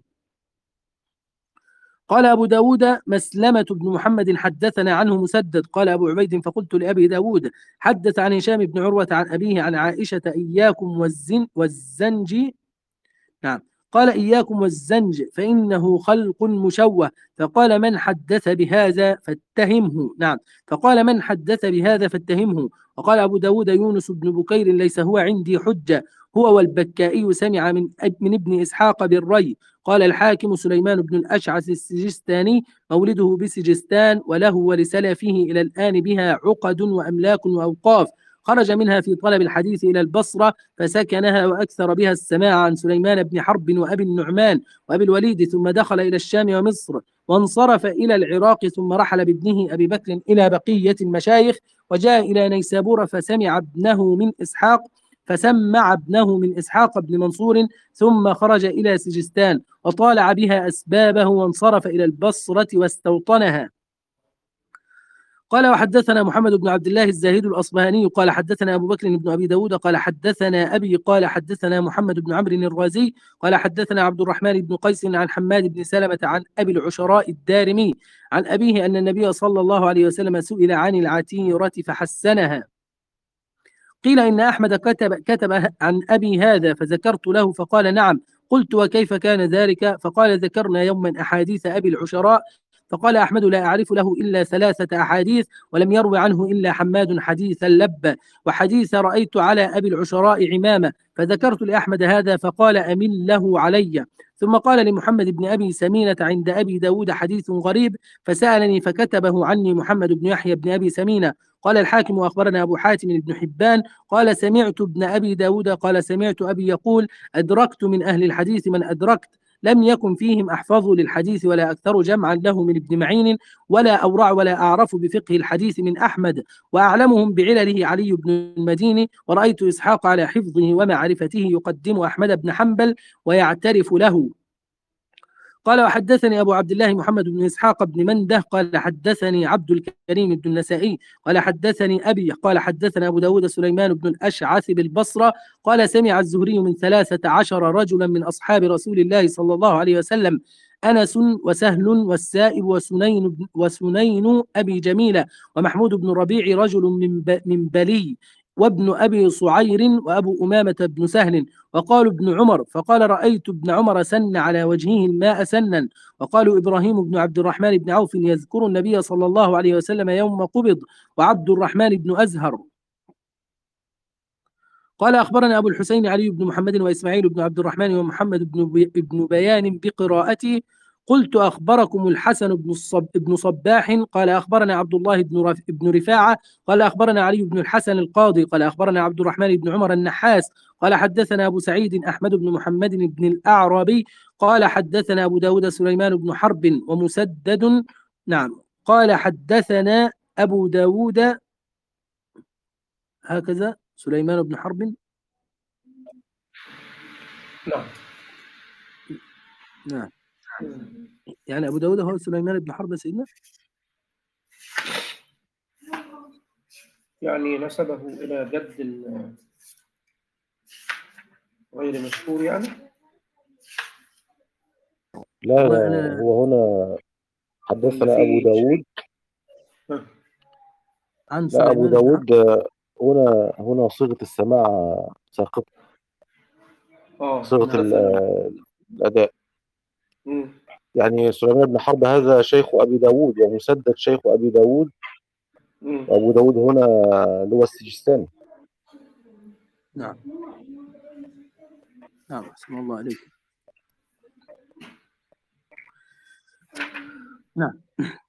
قال أبو داود مسلمة بن محمد حدثنا عنه مسدد. قال أبو عبيد فقلت لأبي داود حدث عن هشام بن عروة عن أبيه عن عائشة إياكم والزن والزنج. نعم قال إياكم والزنج فإنه خلق مشوه. فقال من حدث بهذا فاتهمه. نعم فقال من حدث بهذا فاتهمه. وقال أبو داود يونس بن بكير ليس هو عندي حجة هو والبكائي سمع من, من ابن إسحاق بالري. قال الحاكم سليمان بن الأشعث السجستاني مولده بسجستان وله ولسلفه إلى الآن بها عقد وأملاك وأوقاف خرج منها في طلب الحديث إلى البصرة فسكنها وأكثر بها السماع عن سليمان بن حرب وأبي النعمان وأبي الوليد ثم دخل إلى الشام ومصر وانصرف إلى العراق ثم رحل بابنه أبي بكر إلى بقية المشايخ وجاء إلى نيسابور فسمع ابنه من إسحاق فسمع ابنه من إسحاق بن منصور ثم خرج إلى سجستان وطالع بها أسبابه وانصرف إلى البصرة واستوطنها. قال وحدثنا محمد بن عبد الله الزاهد الأصبهاني قال حدثنا أبو بكر بن أبي داود قال حدثنا أبي قال حدثنا محمد بن عمرو الرازي قال حدثنا عبد الرحمن بن قيس عن حماد بن سلمة عن أبي العشراء الدارمي عن أبيه أن النبي صلى الله عليه وسلم سئل عن العتيرة فحسنها. قيل إن أحمد كتب, كتب عن أبي هذا فذكرت له فقال نعم. قلت وكيف كان ذلك؟ فقال ذكرنا يوما أحاديث أبي العشراء فقال أحمد لا أعرف له إلا ثلاثة أحاديث ولم يروي عنه إلا حماد حديث اللب وحديث رأيت على أبي العشراء عمامة فذكرت لأحمد هذا فقال أمل له علي. ثم قال لمحمد بن أبي سمينة عند أبي داود حديث غريب فسألني فكتبه عني محمد بن يحيى بن أبي سمينة. قال الحاكم وأخبرنا أبو حاتم بن حبان قال سمعت ابن أبي داود قال سمعت أبي يقول أدركت من أهل الحديث من أدركت لم يكن فيهم أحفظ للحديث ولا أكثر جمعا له من ابن معين ولا أورع ولا أعرف بفقه الحديث من أحمد وأعلمهم بعلله علي بن المديني ورأيت إسحاق على حفظه ومعرفته يقدم أحمد بن حنبل ويعترف له. قال وحدثني أبو عبد الله محمد بن إسحاق بن منده قال حدثني عبد الكريم بن النسائي قال حدثني أبي قال حدثنا أبو داود سليمان بن الأشعث بالبصرة قال سمع الزهري من ثلاثة عشر رجلا من أصحاب رسول الله صلى الله عليه وسلم أنس وسهل والسائب وسنين, وسنين أبي جميلة ومحمود بن ربيع رجل من, من بلي وابن أبي صعير وأبو أمامة بن سهل وقالوا ابن عمر فقال رأيت ابن عمر سن على وجهه الماء سنا. وقالوا إبراهيم بن عبد الرحمن بن عوف يذكر النبي صلى الله عليه وسلم يوم قبض وعبد الرحمن بن أزهر. قال أخبرنا أبو الحسين علي بن محمد وإسماعيل بن عبد الرحمن ومحمد بن, بي بن بيان بقراءته قلت أخبركم الحسن بن, الصب بن صباح قال أخبرنا عبد الله بن, رف بن رفاعة قال أخبرنا علي بن الحسن القاضي قال أخبرنا عبد الرحمن بن عمر النحاس قال حدثنا أبو سعيد أحمد بن محمد بن الأعرابي قال حدثنا أبو داود سليمان بن حرب ومسدد. نعم قال حدثنا أبو داود هكذا سليمان بن حرب. نعم. نعم. يعني أبو داود هو سليمان بن حرب سيدنا؟ يعني نسبه إلى جد غير مشهور يعني. لا والله لا، أنا هو هنا ولا حدثنا أبو في داود. شيء؟ ها. عن لا، أبو سليمان بن حرب. داود آه، هنا هنا صيغة السماع ساقطة، اه صيغة نعم. ال- حدثنا. آه، الأداء. مم. يعني سليمان بن حرب هذا شيخ أبي داود، ومسدد شيخ أبي داود، مم. وأبو داود هنا اللي هو السجستاني. نعم. نعم أحسن الله عليك. نعم.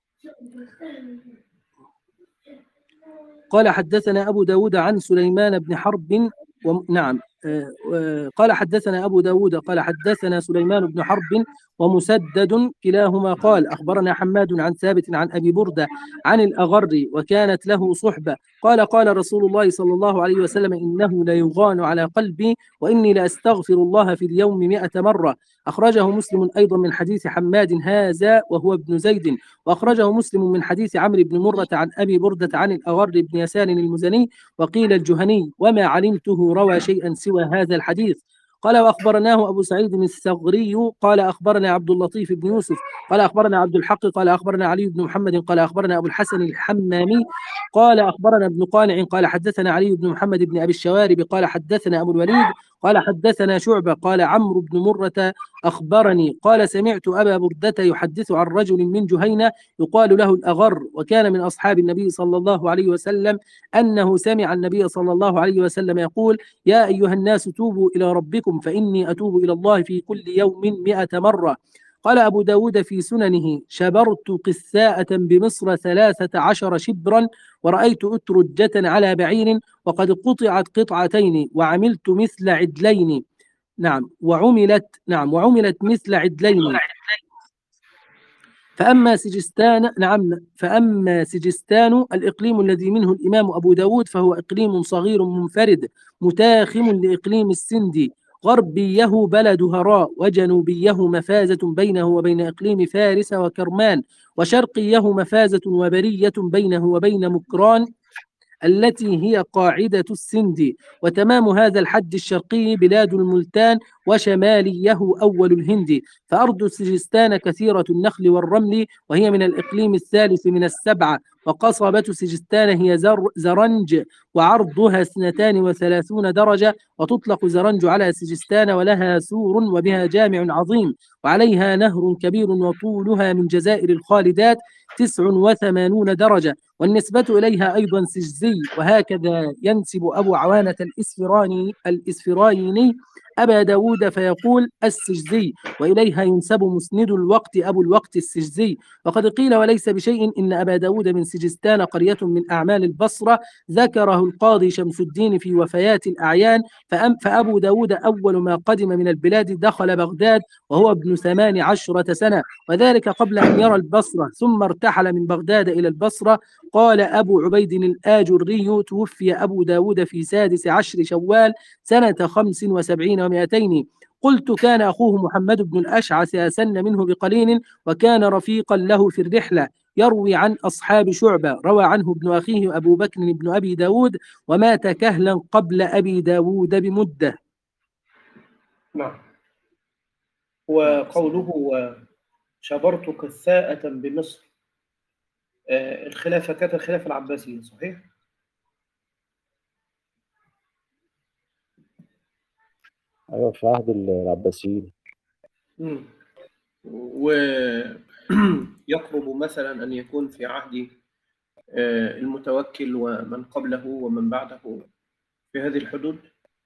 قال حدثنا أبو داود عن سليمان بن حرب و... نعم. آه، آه، قال حدثنا أبو داود قال حدثنا سليمان بن حرب ومسدد كلاهما قال أخبرنا حماد عن ثابت عن أبي بردة عن الأغر وكانت له صحبة قال قال رسول الله صلى الله عليه وسلم إنه ليغان على قلبي وإني لأستغفر الله في اليوم مئة مرة. أخرجه مسلم أيضا من حديث حماد هذا وهو ابن زيد. وأخرجه مسلم من حديث عمرو بن مرة عن أبي بردة عن الأغر بن يسار المزني وقيل الجهني وما علمته روى شيئا سوى هذا الحديث. قال وأخبرناه أبو سعيد الثغري قال أخبرنا عبد اللطيف بن يوسف قال أخبرنا عبد الحق قال أخبرنا علي بن محمد قال أخبرنا أبو الحسن الحمامي قال أخبرنا ابن قانع قال حدثنا علي بن محمد بن أبي الشوارب قال حدثنا أبو الوليد قال حدثنا شعبة قال عمرو بن مرة أخبرني قال سمعت أبا بردة يحدث عن رجل من جهينة يقال له الأغر وكان من أصحاب النبي صلى الله عليه وسلم أنه سمع النبي صلى الله عليه وسلم يقول يا أيها الناس توبوا إلى ربكم فإني أتوب إلى الله في كل يوم مئة مرة. قال أبو داود في سننه شبرت قثاءة بمصر ثلاثة عشر شبرا ورأيت أترجة على بعير وقد قطعت قطعتين وعملت مثل عدلين. نعم وعملت نعم وعملت مثل عدلين. فأما سجستان نعم فأما سجستان الإقليم الذي منه الإمام أبو داود فهو إقليم صغير منفرد متاخم لإقليم السند غربيه بلد هراء وجنوبيه مفازة بينه وبين إقليم فارس وكرمان وشرقيه مفازة وبرية بينه وبين مكران التي هي قاعدة السند وتمام هذا الحد الشرقي بلاد الملتان وشماليه أول الهند. فأرض سجستان كثيرة النخل والرمل وهي من الإقليم الثالث من السبعة. وقصبة سجستان هي زر زرنج وعرضها اثنتان وثلاثون درجة وتطلق زرنج على سجستان ولها سور وبها جامع عظيم وعليها نهر كبير وطولها من جزائر الخالدات تسع وثمانون درجة والنسبة إليها أيضا سجزي. وهكذا ينسب أبو عوانة الإسفراني الإسفرايني أبا داود فيقول السجزي وإليها ينسب مسند الوقت أبو الوقت السجزي. وقد قيل وليس بشيء إن أبا داود من سجستان قرية من أعمال البصرة ذكره القاضي شمس الدين في وفيات الأعيان. فأم فأبو داود أول ما قدم من البلاد دخل بغداد وهو ابن ثمان عشرة سنة وذلك قبل أن يرى البصرة ثم ارتحل من بغداد إلى البصرة. قال أبو عبيد الآجري توفي أبو داود في سادس عشر شوال سنة خمس وسبعين ومائتين. قلت كان أخوه محمد بن الأشعث أسن منه بقليل وكان رفيقا له في الرحلة يروي عن أصحاب شعبة روى عنه ابن أخيه أبو بكر بن أبي داود ومات كهلا قبل أبي داود بمدة. نعم. نعم. وقوله شبرت كثاءة بمصر، آه، الخلافة كانت الخلافة العباسية صحيح؟ أيوة، في عهد العباسيين. مم. ويقرب مثلا أن يكون في عهد آه، المتوكل ومن قبله ومن بعده في هذه الحدود.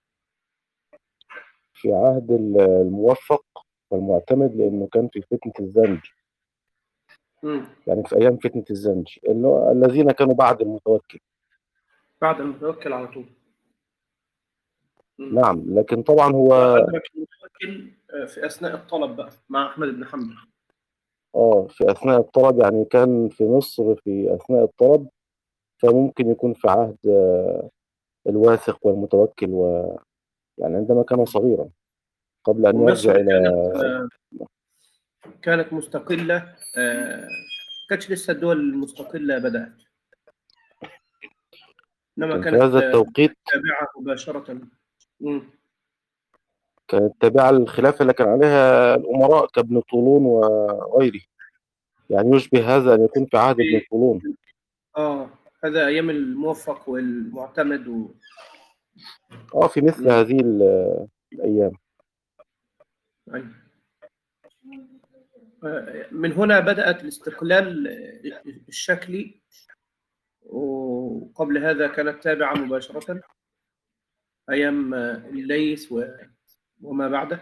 في عهد الموفق والمعتمد، لأنه كان في فتنة الزنج. مم. يعني في أيام فتنة الزنج اللي هو الذين كانوا بعد المتوكل. بعد المتوكل على طول. مم. نعم، لكن طبعا هو وأدرك المتوكل آه، في أثناء الطلب بقى مع أحمد بن حنبل. اه في أثناء الطلب، يعني كان في مصر في أثناء الطلب، فممكن يكون في عهد الواثق والمتوكل، و يعني عندما كان صغيرا قبل أن ومصر يرجع إلى كانت آه، كانت مستقلة، آه، ما كانتش لسه الدول المستقلة بدأت، إنما كان في كانت هذا آه، التوقيت تابعة مباشرة. مم. كانت تابعة للخلافة اللي كان عليها الأمراء كابن طولون وغيره. يعني يشبه هذا أن يكون في عهد ابن في طولون. آه هذا أيام الموفق والمعتمد و... اه في مثل مم. هذه ال- الأيام. أيوة. آه، من هنا بدأت الاستقلال الشكلي، وقبل هذا كانت تابعة مباشرة أيام الليث و- وما بعده.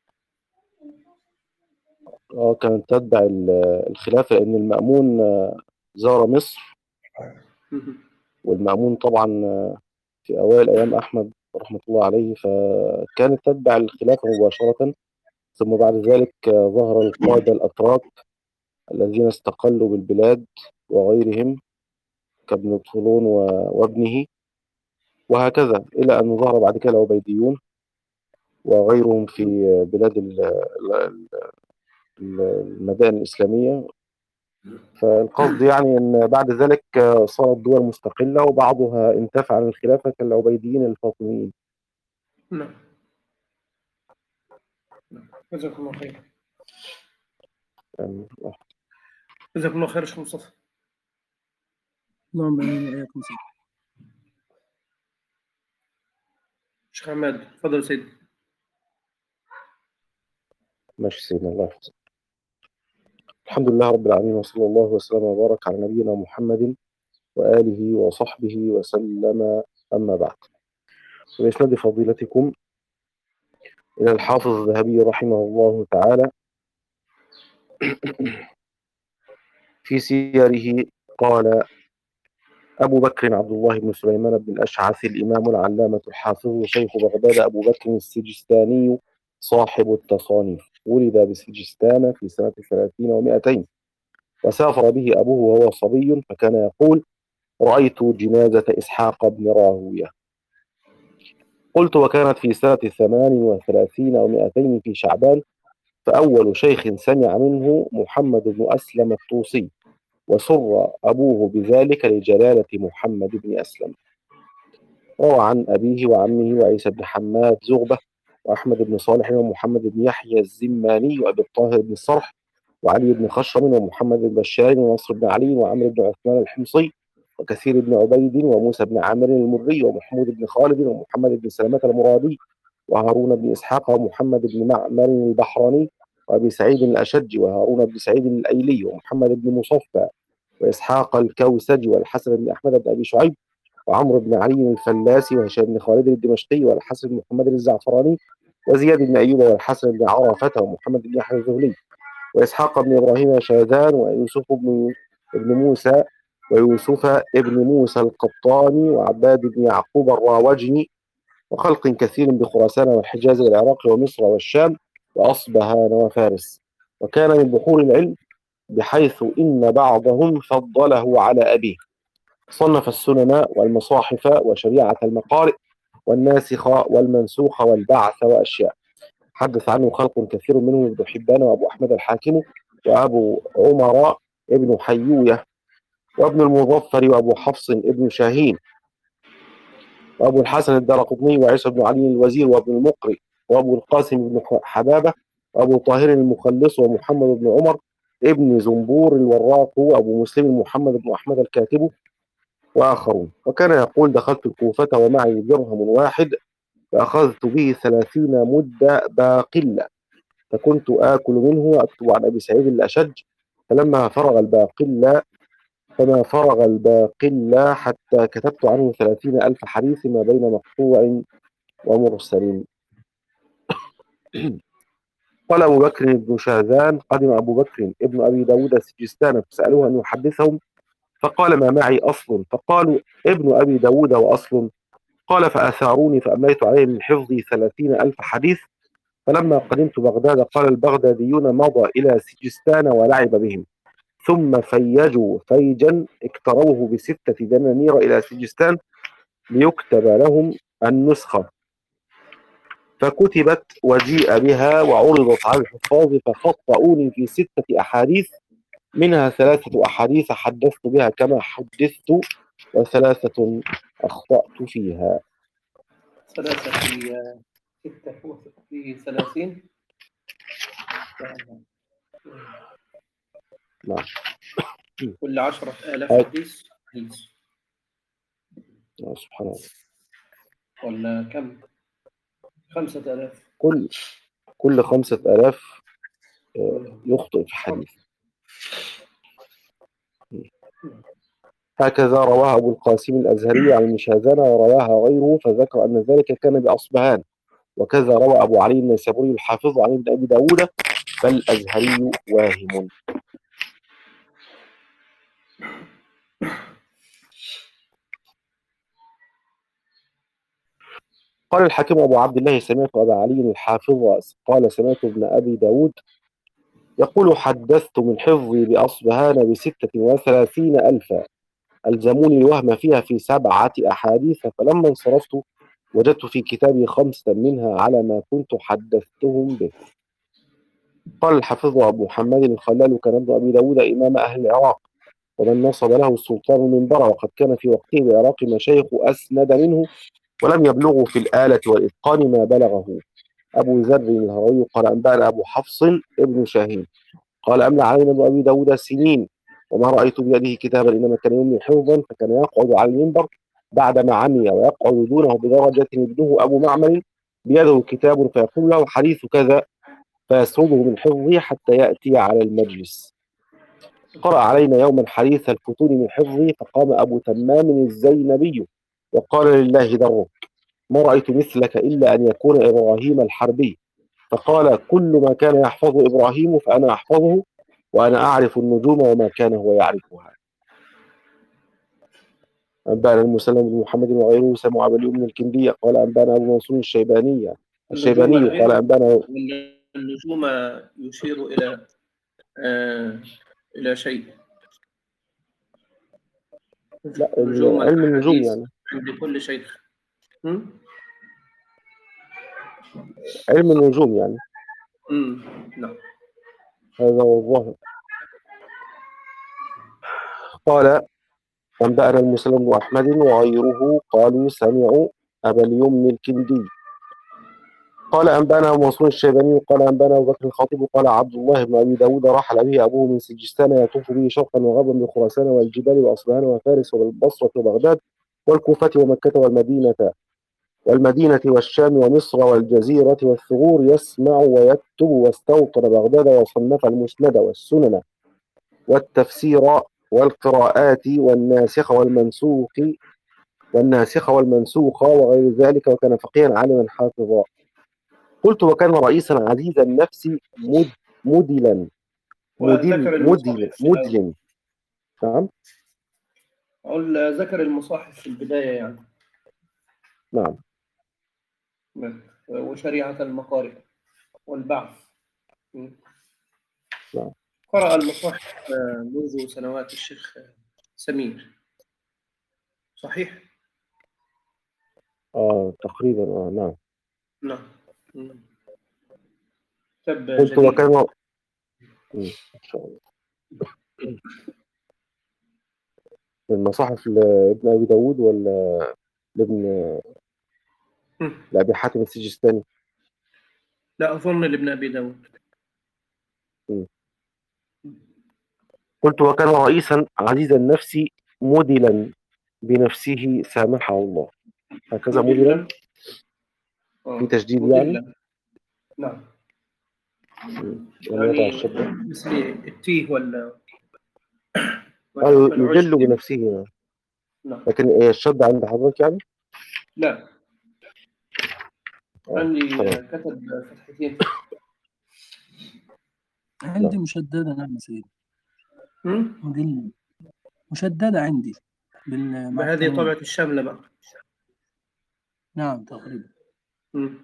اه كانت تتبع ال- الخلافة، لأن المأمون آه، زار مصر. مم. والمأمون طبعا آه، في أوائل أيام أحمد رحمة الله عليه، فكانت تتبع الخلافة مباشرة. ثم بعد ذلك آه، ظهر القادة الأتراك الذين استقلوا بالبلاد وغيرهم كابن طولون و- وابنه، وهكذا إلى أن ظهر بعد كده العبيديون وغيرهم في بلاد ال- ال- ال- المدائن الإسلامية. فالقصد يعني أن بعد ذلك صارت دول مستقلة وبعضها انتفع عن الخلافة كالعبيديين الفاطميين. نعم. نعم. جزاكم الله خير. يعني جزاكم الله خير شيخ مصطفى. اللهم امين واياكم سيدي. شيخ عماد تفضل يا سيدي. ماشي سيدنا، الله يحفظك. الحمد لله رب العالمين، وصلى الله وسلم وبارك على نبينا محمد وآله وصحبه وسلم. أما بعد، بإسناد فضيلتكم إلى الحافظ الذهبي رحمه الله تعالى في سيره قال: أبو بكر عبد الله بن سليمان بن الأشعث الإمام العلامة الحافظ شيخ بغداد أبو بكر السجستاني صاحب التصانيف، ولد بسجستان في سنة ثلاثين ومائتين، وسافر به أبوه وهو صبي، فكان يقول: رأيت جنازة إسحاق بن راهوية. قلت: وكانت في سنة ثمان وثلاثين ومائتين في شعبان، فأول شيخ سمع منه محمد بن أسلم الطوسي، وسر أبوه بذلك لجلالة محمد بن أسلم. روى عن أبيه وعمه وعيسى بن حماد زغبة وأحمد بن صالح ومحمد بن يحيى الزماني وأبي الطاهر بن الصرح وعلي بن خشرم ومحمد بن بشار ونصر بن علي وعمرو بن عثمان الحمصي وكثير بن عبيد وموسى بن عامر المري ومحمود بن خالد ومحمد بن سلمة المرادي وهارون بن إسحاق ومحمد بن معمر البحراني وأبي سعيد الأشج وهارون بن سعيد الأيلي ومحمد بن مصفى وإسحاق الكوسج والحسن بن أحمد بن أبي شعيب وعمرو بن علي الفلاسي وهشام بن خالد الدمشقي والحسن بن محمد الزعفراني وزياد بن أيوب والحسن بن عرفة ومحمد بن يحيى الذهلي وإسحاق بن إبراهيم شاذان ويوسف بن ابن موسى ويوسف ابن موسى القطاني وعباد بن يعقوب الراوجني وخلق كثير بخراسان والحجاز والعراق ومصر والشام وأصبهان وفارس. وكان من بحور العلم، بحيث إن بعضهم فضله على أبيه. صنف السنن والمصاحف وشريعة المقارئ والناسخ والمنسوخ والبعث وأشياء. حدث عنه خلق كثير منهم ابن حبان وأبو أحمد الحاكم وأبو عمر ابن حيوية وابن المظفر وأبو حفص ابن شاهين وأبو الحسن الدارقطني وعيسى بن علي الوزير وابن المقري وأبو القاسم بن حبابة وأبو طاهر المخلص ومحمد بن عمر ابن زنبور الوراق وأبو مسلم محمد بن أحمد الكاتب وآخرون. وكان يقول: دخلت الكوفة ومعي درهم واحد فأخذت به ثلاثين مد باقلة، فكنت آكل منه وأكتب عن أبي سعيد الأشج، فلما فرغ الباقلة فما فرغ الباقلة حتى كتبت عنه ثلاثين ألف حديث ما بين مقطوع ومرسل. قال أبو بكر بن شاذان: قدم أبو بكر ابن أبي داود السجستان فسألوه أن يحدثهم، فقال: ما معي أصل. فقالوا: ابن أبي داود وأصل؟ قال: فأثاروني فأمليت عليهم من حفظي ثلاثين ألف حديث. فلما قدمت بغداد قال البغداديون: مضى إلى سجستان ولعب بهم، ثم فيجوا فيجا اكتروه بستة دنانير إلى سجستان، ليكتب لهم النسخة، فكتبت وجيء بها وعرضت على الحفاظ فخطأوني في ستة أحاديث، منها ثلاثة أحاديث حدثت بها كما حدثت، وثلاثة أخطأت فيها. ثلاثة في ستة في ثلاثين. نعم. كل عشرة آلاف هاي- حديث حديث آه، سبحان الله. ولا كم؟ خمسة آلاف. كل كل خمسة آلاف آه، يخطئ في حديث. هكذا رواها أبو القاسم الأزهري عن المشازنة ورواها غيره، فذكر أن ذلك كان بأصبهان. وكذا روى أبو علي النيسابوري الحافظ عن ابن أبي داود، فالأزهري واهم. قال الحاكم أبو عبد الله سمعت أبا علي الحافظ قال سمعت ابن أبي داود يقول حدثت من حفظي بأصبهان بستة وثلاثين ألفا، ألزموني الوهم فيها في سبعة أحاديث، فلما انصرفت وجدت في كتابي خمسة منها على ما كنت حدثتهم به. قال الحافظ أبو محمد الخلال كان ابن أبي داود إمام أهل العراق، ومن نصب له السلطان منبرا، وقد كان في وقته بالعراق مشايخ أسند منه ولم يبلغوا في الآلة والإتقان ما بلغه. أبو ذر الهروي قال أنبأنا أبو حفص ابن شاهين قال أملى علينا ابن أبي داود سنين وما رأيت بيده كتابا، إنما كان يملي حفظا، فكان يقعد على المنبر بعدما عمي ويقعد دونه بدرجة ابنه أبو معمر بيده كتاب فيقول له حديث كذا فيسرده من حفظه حتى يأتي على المجلس. قرأ علينا يوما حديث الفتون من حفظه، فقام أبو تمام الزينبي وقال لله درك ما رأيت مثلك إلا أن يكون إبراهيم الحربي، فقال كل ما كان يحفظه إبراهيم فأنا أحفظه، وأنا أعرف النجوم وما كان هو يعرفها. أنبأنا المسلم بن محمد وغيره سمع أبا اليمن الكندي قال أنبأنا أبو منصور الشيباني الشيباني النجوم قال أنبأنا النجوم يشير إلى آه إلى شيء. لا نجوم علم النجوم الحديث يعني عند كل شيخ. هم؟ علم النجوم يعني امم نعم. هذا هو الظاهر. قال أنبأنا المسلم بن أحمد وغيره قالوا سمعوا أبا اليمن الكندي قال أنبأنا أبو منصور الشيباني قال أنبأنا أبو بكر الخطيب قال عبد الله بن أبي داود رحل به أبوه من سجستان يطوف به شرقا وغربا بخراسان والجبال وأصبهان وفارس والبصرة وبغداد والكوفة ومكة والمدينة والمدينة والشام ومصر والجزيرة والثغور، يسمع ويكتب، واستوطن بغداد وصنف المسند والسنن والتفسير والقراءات والناسخ والمنسوخ والناسخ والمنسوخ وغير ذلك، وكان فقيها عالما حافظا. قلت وكان رئيسا عزيز النفس مد مدلا مدل وذكر مدل المصاحف في الأول. مدل نعم أقول ذكر المصاحف في البداية يعني. نعم نعم. وشريعة المقارئ والبعث. نعم قرأ المصاحف منذ سنوات الشيخ سمير، صحيح؟ آه تقريبا آه نعم. نعم. مم. كتاب قلت جليل. وكان مم. إن شاء الله المصاحف لابن أبي داود ولا لابن مم. لأبي حاتم السجستاني؟ لا أظن لابن أبي داود. مم. قلت وكان رئيسا عزيز النفس مدلا بنفسه سامحه الله. هكذا مدلا مدلا. آه. في تشديد يعني مدلا. نعم. مم. لم يضع يعني الشدة. مثل التيه ولا ولا آه والعشب. يدل بنفسه، نعم. لكن الشدة عند حضرتك يعني؟ لا، آه عندي تمام. كتب فتحتين. عندي نعم. مشددة، نعم يا سيدي. مم؟ موديل مشددة عندي بال مع بهذه التنوين. طبعة الشاملة بقى. نعم تقريبا. مم.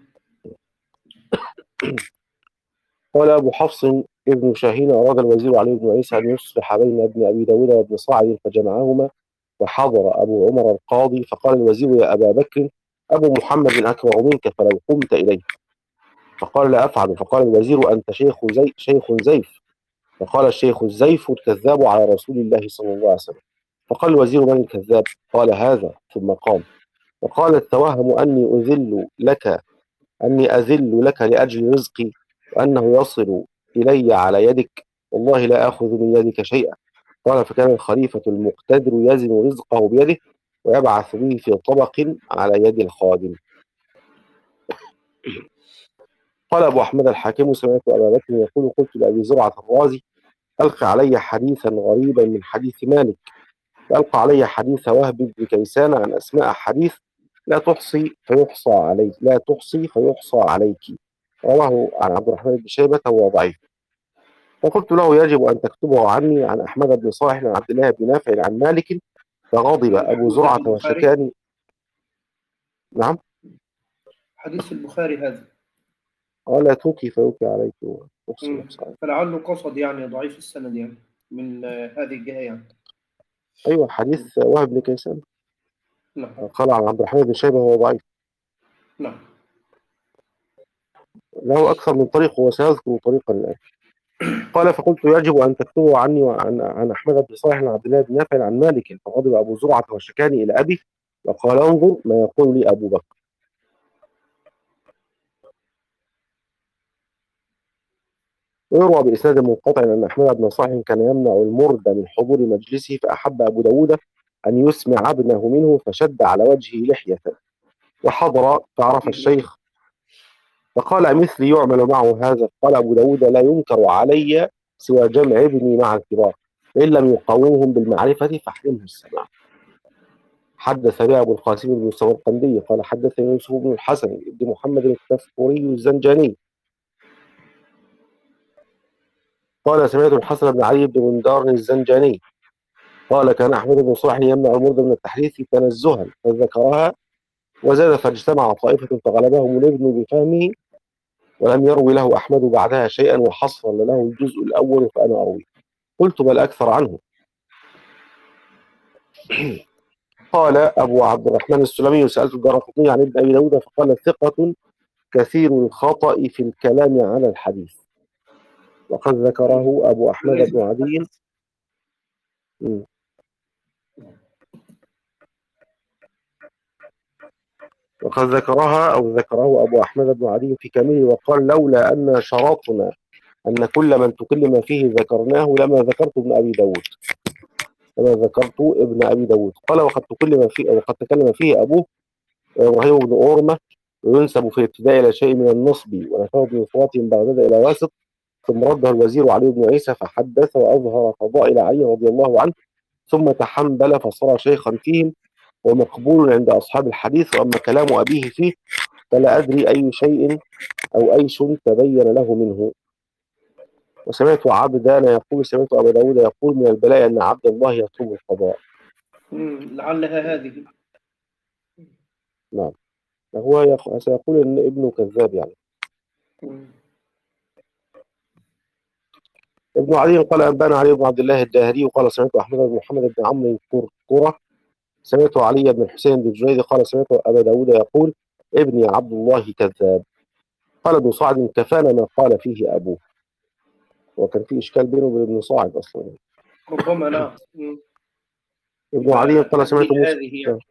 قال أبو حفص ابن شاهين أراد الوزير علي بن عيسى أن يصلح بين ابن أبي داود وابن صاعد فجمعهما وحضر أبو عمر القاضي، فقال الوزير: يا أبا بكر، أبو محمد أكبر منك، فلو قمت إليه. فقال: لا أفعل. فقال الوزير: أنت شيخ زي شيخ زيف. فقال الشيخ: الزيف الكذاب على رسول الله صلى الله عليه وسلم. فقال الوزير: من الكذاب؟ قال: هذا. ثم قام وقال: التوهم أني أذل لك أني أذل لك لأجل رزقي، وأنه يصل إلي على يدك، والله لا آخذ من يدك شيئا. قال: فكان الخليفة المقتدر يزن رزقه بيده ويبعث به في طبق على يد الخادم. قال أبو أحمد الحاكم: سمعت أبا بكر يقول: قلت لأبي زرعة الرازي: ألقى علي حديثا غريبا من حديث مالك. فألقى علي حديث وهب بن كيسان عن أسماء حديث لا تحصي فيحصى عليك لا تحصي فيحصى عليك، رواه عن عبد الرحمن بن شيبة وهو ضعيف. فقلت له: يجب أن تكتبه عني عن أحمد بن صالح عن عبد الله بن نافع عن مالك. فغضب أبو زرعة البخاري. وشكاني. نعم. حديث البخاري هذا. قال: لا توكي فيوكي عليك وتحصي مم. يحصى عليك. فلعله قصد يعني ضعيف السند يعني من آه، هذه الجهة يعني. أيوة، حديث وهب بن كيسان نعم. قال عن عبد الرحمن بن شيبة وهو ضعيف. نعم. له أكثر من طريق وسيذكر طريقا الآن. قال: فقلت: يجب أن تكتبه عني وعن عن أحمد بن صالح عن عبد الله بن نافع عن مالك. فغضب أبو زرعة وشكاني إلى أبي وقال: انظر ما يقول لي أبو بكر. ويروى بإسناد منقطع أن أحمد بن صالح كان يمنع المرد من حضور مجلسه، فأحب أبو داود أن يسمع ابنه منه، فشد على وجهه لحية وحضر، فعرف الشيخ فقال: مثلي يعمل معه هذا. قال أبو داود: لا ينكر علي سوى جمع ابني مع الكبار، وإن لم يقومهم بالمعرفة فاحرمه السماع. حدث به أبو القاسم بن السمرقندي قال: حدثني يوسف بن الحسن بن محمد التفكري الزنجاني قال: سمعت الحسن بن علي بن مندار الزنجاني قال: كان أحمد بن صالح يمنع المرد من التحديث تنزها، فذكرها وزاد: فاجتمع طائفة فغلبهم الابن بفهمه، ولم يروي له أحمد بعدها شيئا، وحصل له الجزء الأول فأنا أروي. قلت: بل أكثر عنه. قال أبو عبد الرحمن السلمي: سألت الدارقطني عن ابن أبي داود فقال: ثقة كثير الخطأ في الكلام على الحديث. وقد ذكره أبو أحمد ليس بن عدي. مم. وقد ذكرها أو ذكره أبو أحمد بن عدي في كامله، وقال: لولا أن شرطنا أن كل من تكلم فيه ذكرناه لما ذكرت ابن أبي داود لما ذكرت ابن أبي داود. قال: وقد تكلم فيه وقد تكلم فيه أبوه إبراهيم بن أورمة، وينسب في الابتداء إلى شيء من النصب، ونفاه بإخوات بغداد إلى واسط، ثم رده الوزير علي بن عيسى فحدث وأظهر فضائل علي رضي الله عنه، ثم تحنبل فصار شيخا فيهم ومقبول عند أصحاب الحديث. وأما كلام أبيه فيه فلا أدري أي شيء أو أيش تبين له منه. وسمعت عبدان يقول: سمعت أبا داود يقول: من البلاء أن عبد الله يطلب القضاء. مم. لعلها هذه. نعم. هو يخ... سيقول إن ابنه كذاب يعني. مم. ابن علي قال: أنبانا علي بن عبد الله الداهري قال: سمعت أحمد بن محمد بن عمرو كركرة سمعت علي بن الحسين بن جريد قال: سمعت أبا داود يقول: ابني عبد الله كذاب. قال ابن صاعد: كفانا ما قال فيه أبوه. وكان في إشكال بينه وبين ابن صاعد أصلا. ربما. نعم. مم. ابن علي قال: سمعت فتأديل موسى. هذه يعني.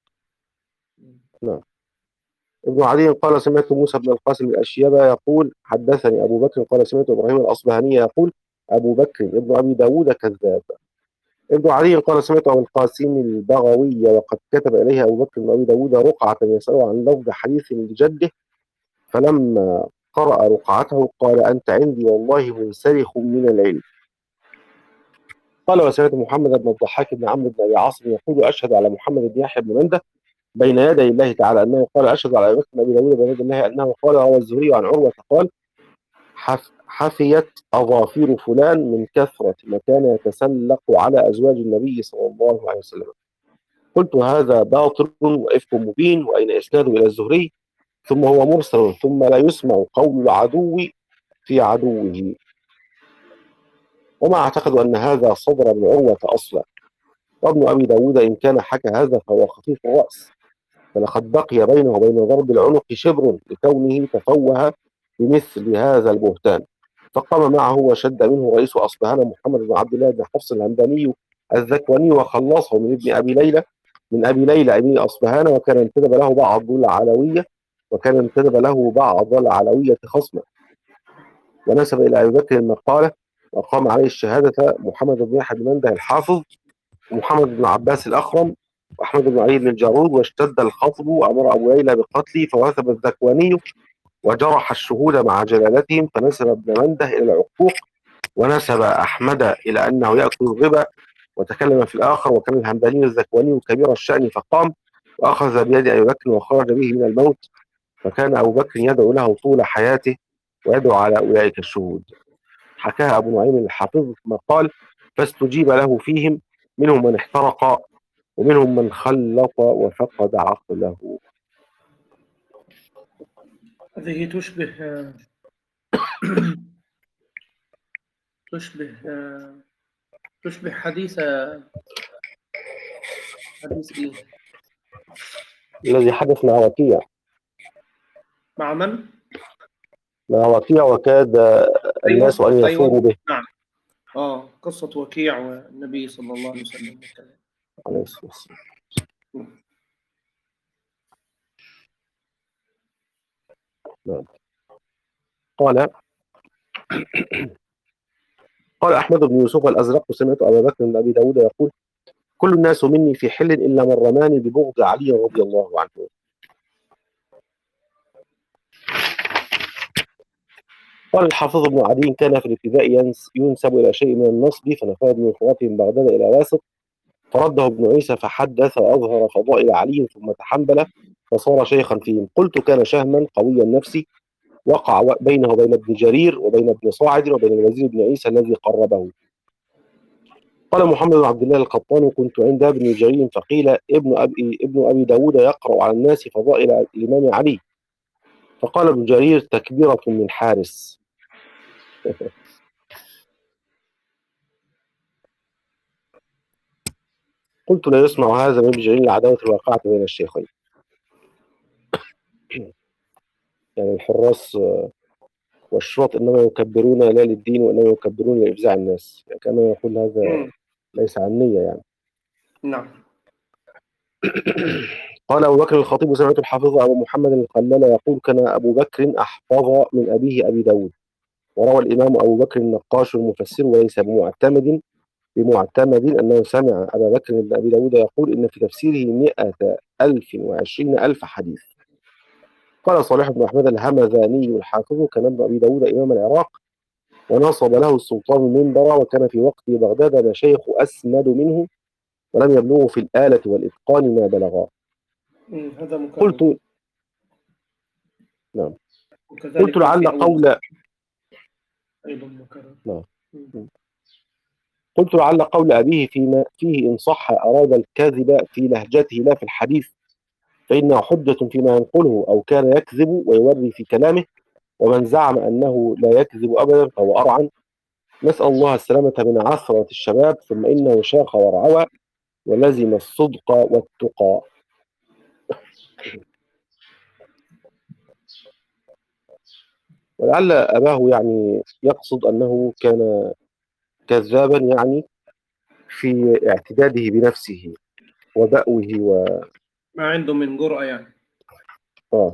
نعم. ابن علي قال: سمعت موسى بن القاسم الأشيبة يقول: حدثني أبو بكر قال: سمعت إبراهيم الأصبهاني يقول: أبو بكر ابن أبي داود كذاب. ابن علي قال: سمعت أبو القاسم البغوي وقد كتب إليه أبو بكر بن أبي داود رقعة يسأله عن لفظ حديث لجده، فلما قرأ رقعته قال: أنت عندي والله منسلخ من العلم. قال: وسمعت محمد بن الضحاك بن عمرو بن أبي عاصم يقول: أشهد على محمد بن يحيى بن منده بين يدي الله تعالى أنه قال: أشهد على أبي بكر بن أبي داود بين يدي الله أنه قال. روى الزهري عن عروة قال: حف حفيت أظافير فلان من كثرة ما كان يتسلق على أزواج النبي صلى الله عليه وسلم. قلت: هذا باطل وإفك مبين، وأين إسناده إلى الزهري؟ ثم هو مرسل، ثم لا يسمع قول العدو في عدوه. وما أعتقد أن هذا صدر من عروة أصلا. وابن أبي داود إن كان حكى هذا فهو خفيف الرأس، فلقد بقي بينه وبين ضرب العنق شبر لكونه تفوه بمثل هذا البهتان. فقام معه وشد منه رئيس أصبهان محمد بن عبد الله بن حفص الهمداني الذكواني وخلصه من ابن أبي ليلى من أبي ليلى أمير أصبهان، وكان انتدب له بعض العلوية وكان انتدب له بعض العلوية خصما، ونسب إلى أبي بكر المقالة، وقام عليه الشهادة محمد بن يحيى بن منده الحافظ، ومحمد بن عباس الأخرم، وأحمد بن علي بن الجارود، واشتد الخطب وأمر أبو ليلى بقتله، فوثب الذكواني وجرح الشهود مع جلالتهم، فنسب ابن منده إلى العقوق، ونسب أحمد إلى أنه يأكل الربا، وتكلم في الآخر. وكان الهمداني الذكواني كبير الشأن فقام وأخذ بيد أبي بكر وخرج به من الموت، فكان أبو بكر يدعو له طول حياته ويدعو على أولئك الشهود. حكاها أبو نعيم الحافظ ثم قال: فاستجيب له فيهم، منهم من احترق ومنهم من خلط وفقد عقله. هذه تشبه تشبه تشبه حديث حديث إيه؟ الذي حدث مع وكيع مع من؟ مع وكيع وكاد الناس أيوة أن أيوة يثوروا به نعم. آه قصة وكيع والنبي صلى الله عليه وسلم. عليه الصلاة والسلام. نعم. قال قال أحمد بن يوسف الأزرق: سمعت أبا بكر بن أبي داود يقول: كل الناس مني في حل إلا من رماني ببغض علي رضي الله عنه. قال الحافظ ابن عدي: كان في الابتداء ينسب إلى شيء من النصب، فنفاه ابن الفرات من بغداد إلى واسط، فرده ابن عيسى فحدث وأظهر فضائل علي، ثم تحنبل فصار شيخا فيهم. قلت: كان شهما قوي النفس، وقع بينه وبين ابن جرير وبين ابن صاعد وبين الوزير بن عيسى الذي قربه. قال محمد بن عبد الله القطان: كنت عند ابن جرير فقيل: ابن أبي, ابن أبي داود يقرأ على الناس فضائل الإمام علي. فقال ابن جرير: تكبيرة من حارس. قلت: لا يسمع هذا من ابن جرير العداوة الواقعة بين الشيخين. يعني الحراس والشرط إنما يكبرون لا للدين وإنما يكبرون لإفزاع الناس، يعني كما يقول هذا ليس عن نية يعني. نعم. قال أبو بكر الخطيب: سمعت الحافظ أبو محمد القلال يقول: كان أبو بكر أحفظ من أبيه أبي داود. وروى الإمام أبو بكر النقاش المفسر وليس بمعتمد بمعتمد أنه سمع أبا بكر بن أبي داود يقول: إن في تفسيره مئة ألف وعشرين ألف حديث. قال صالح بن أحمد الهمذاني الحافظ: كان ابن أبي داود إمام العراق، ونصب له السلطان منبرا، وكان في وقت بغداد مشايخ أسند منه، ولم يبلغوا في الآلة والإتقان ما بلغا. هذا مكرر. قلت نعم قلت لعل قول أيضا مكرر. نعم قلت لعل قول أبيه فيما فيه إن صح أراد الكذب في لهجته لا في الحديث، فإنه حجة فيما ينقله، أو كان يكذب ويوري في كلامه، ومن زعم أنه لا يكذب أبدا فهو أرعن. نسأل الله السلامة من عثرة الشباب، ثم إنه شاخ ورعوى ولزم الصدق والتقى. ولعل أباه يعني يقصد أنه كان كذابا، يعني في اعتداده بنفسه وبأوه و ما عنده من جرأة يعني. آه.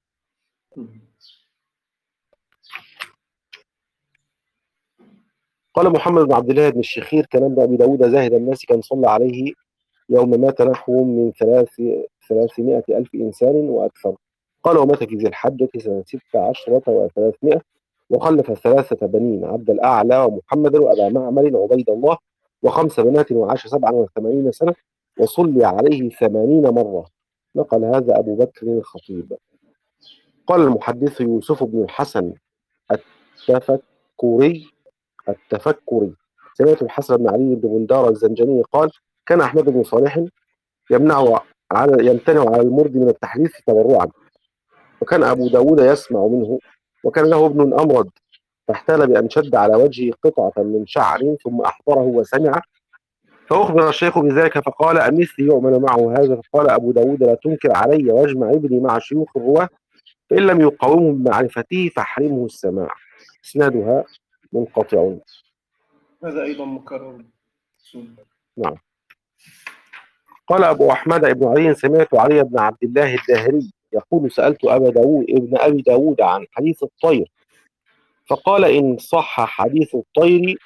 قال محمد بن عبد الله بن الشخير: كان ابن أبي داود زاهد الناس، كان صلى عليه يوم مات نحو من ثلاث ثلاثمائة ألف إنسان وأكثر. قال: ومات في ذي الحجة سنة ست عشرة وثلاثمائة، وخلف ثلاثة بنين: عبد الأعلى ومحمد وأبا معمر عبيد الله، وخمس بنات، وعاش سبعا وثمانين سنة، وصلي عليه ثمانين مرة. نقل هذا أبو بكر الخطيب. قال المحدث يوسف بن الحسن التفكري التفكري سمعت الحسن بن علي بن غندار الزنجاني قال: كان أحمد بن صالح يمنع على يمتنع على المرد من التحديث تبرعا، وكان أبو داود يسمع منه، وكان له ابن أمرد، فاحتال بأن شد على وجهه قطعة من شعر ثم أحضره وسمع، فأخبر الشيخ بذلك فقال أمثلي يؤمن معه هذا؟ فقال أبو داود لا تنكر علي واجمع ابني مع شيوخ الرواة فإن لم يقاوموا بمعرفته فاحرمه السماع. إسنادها منقطع. هذا أيضا مكرر. نعم. قال أبو أحمد بن علي سمعت علي بن عبد الله الداهري يقول سألت أبا داود ابن أبي داود عن حديث الطير فقال إن صح حديث الطير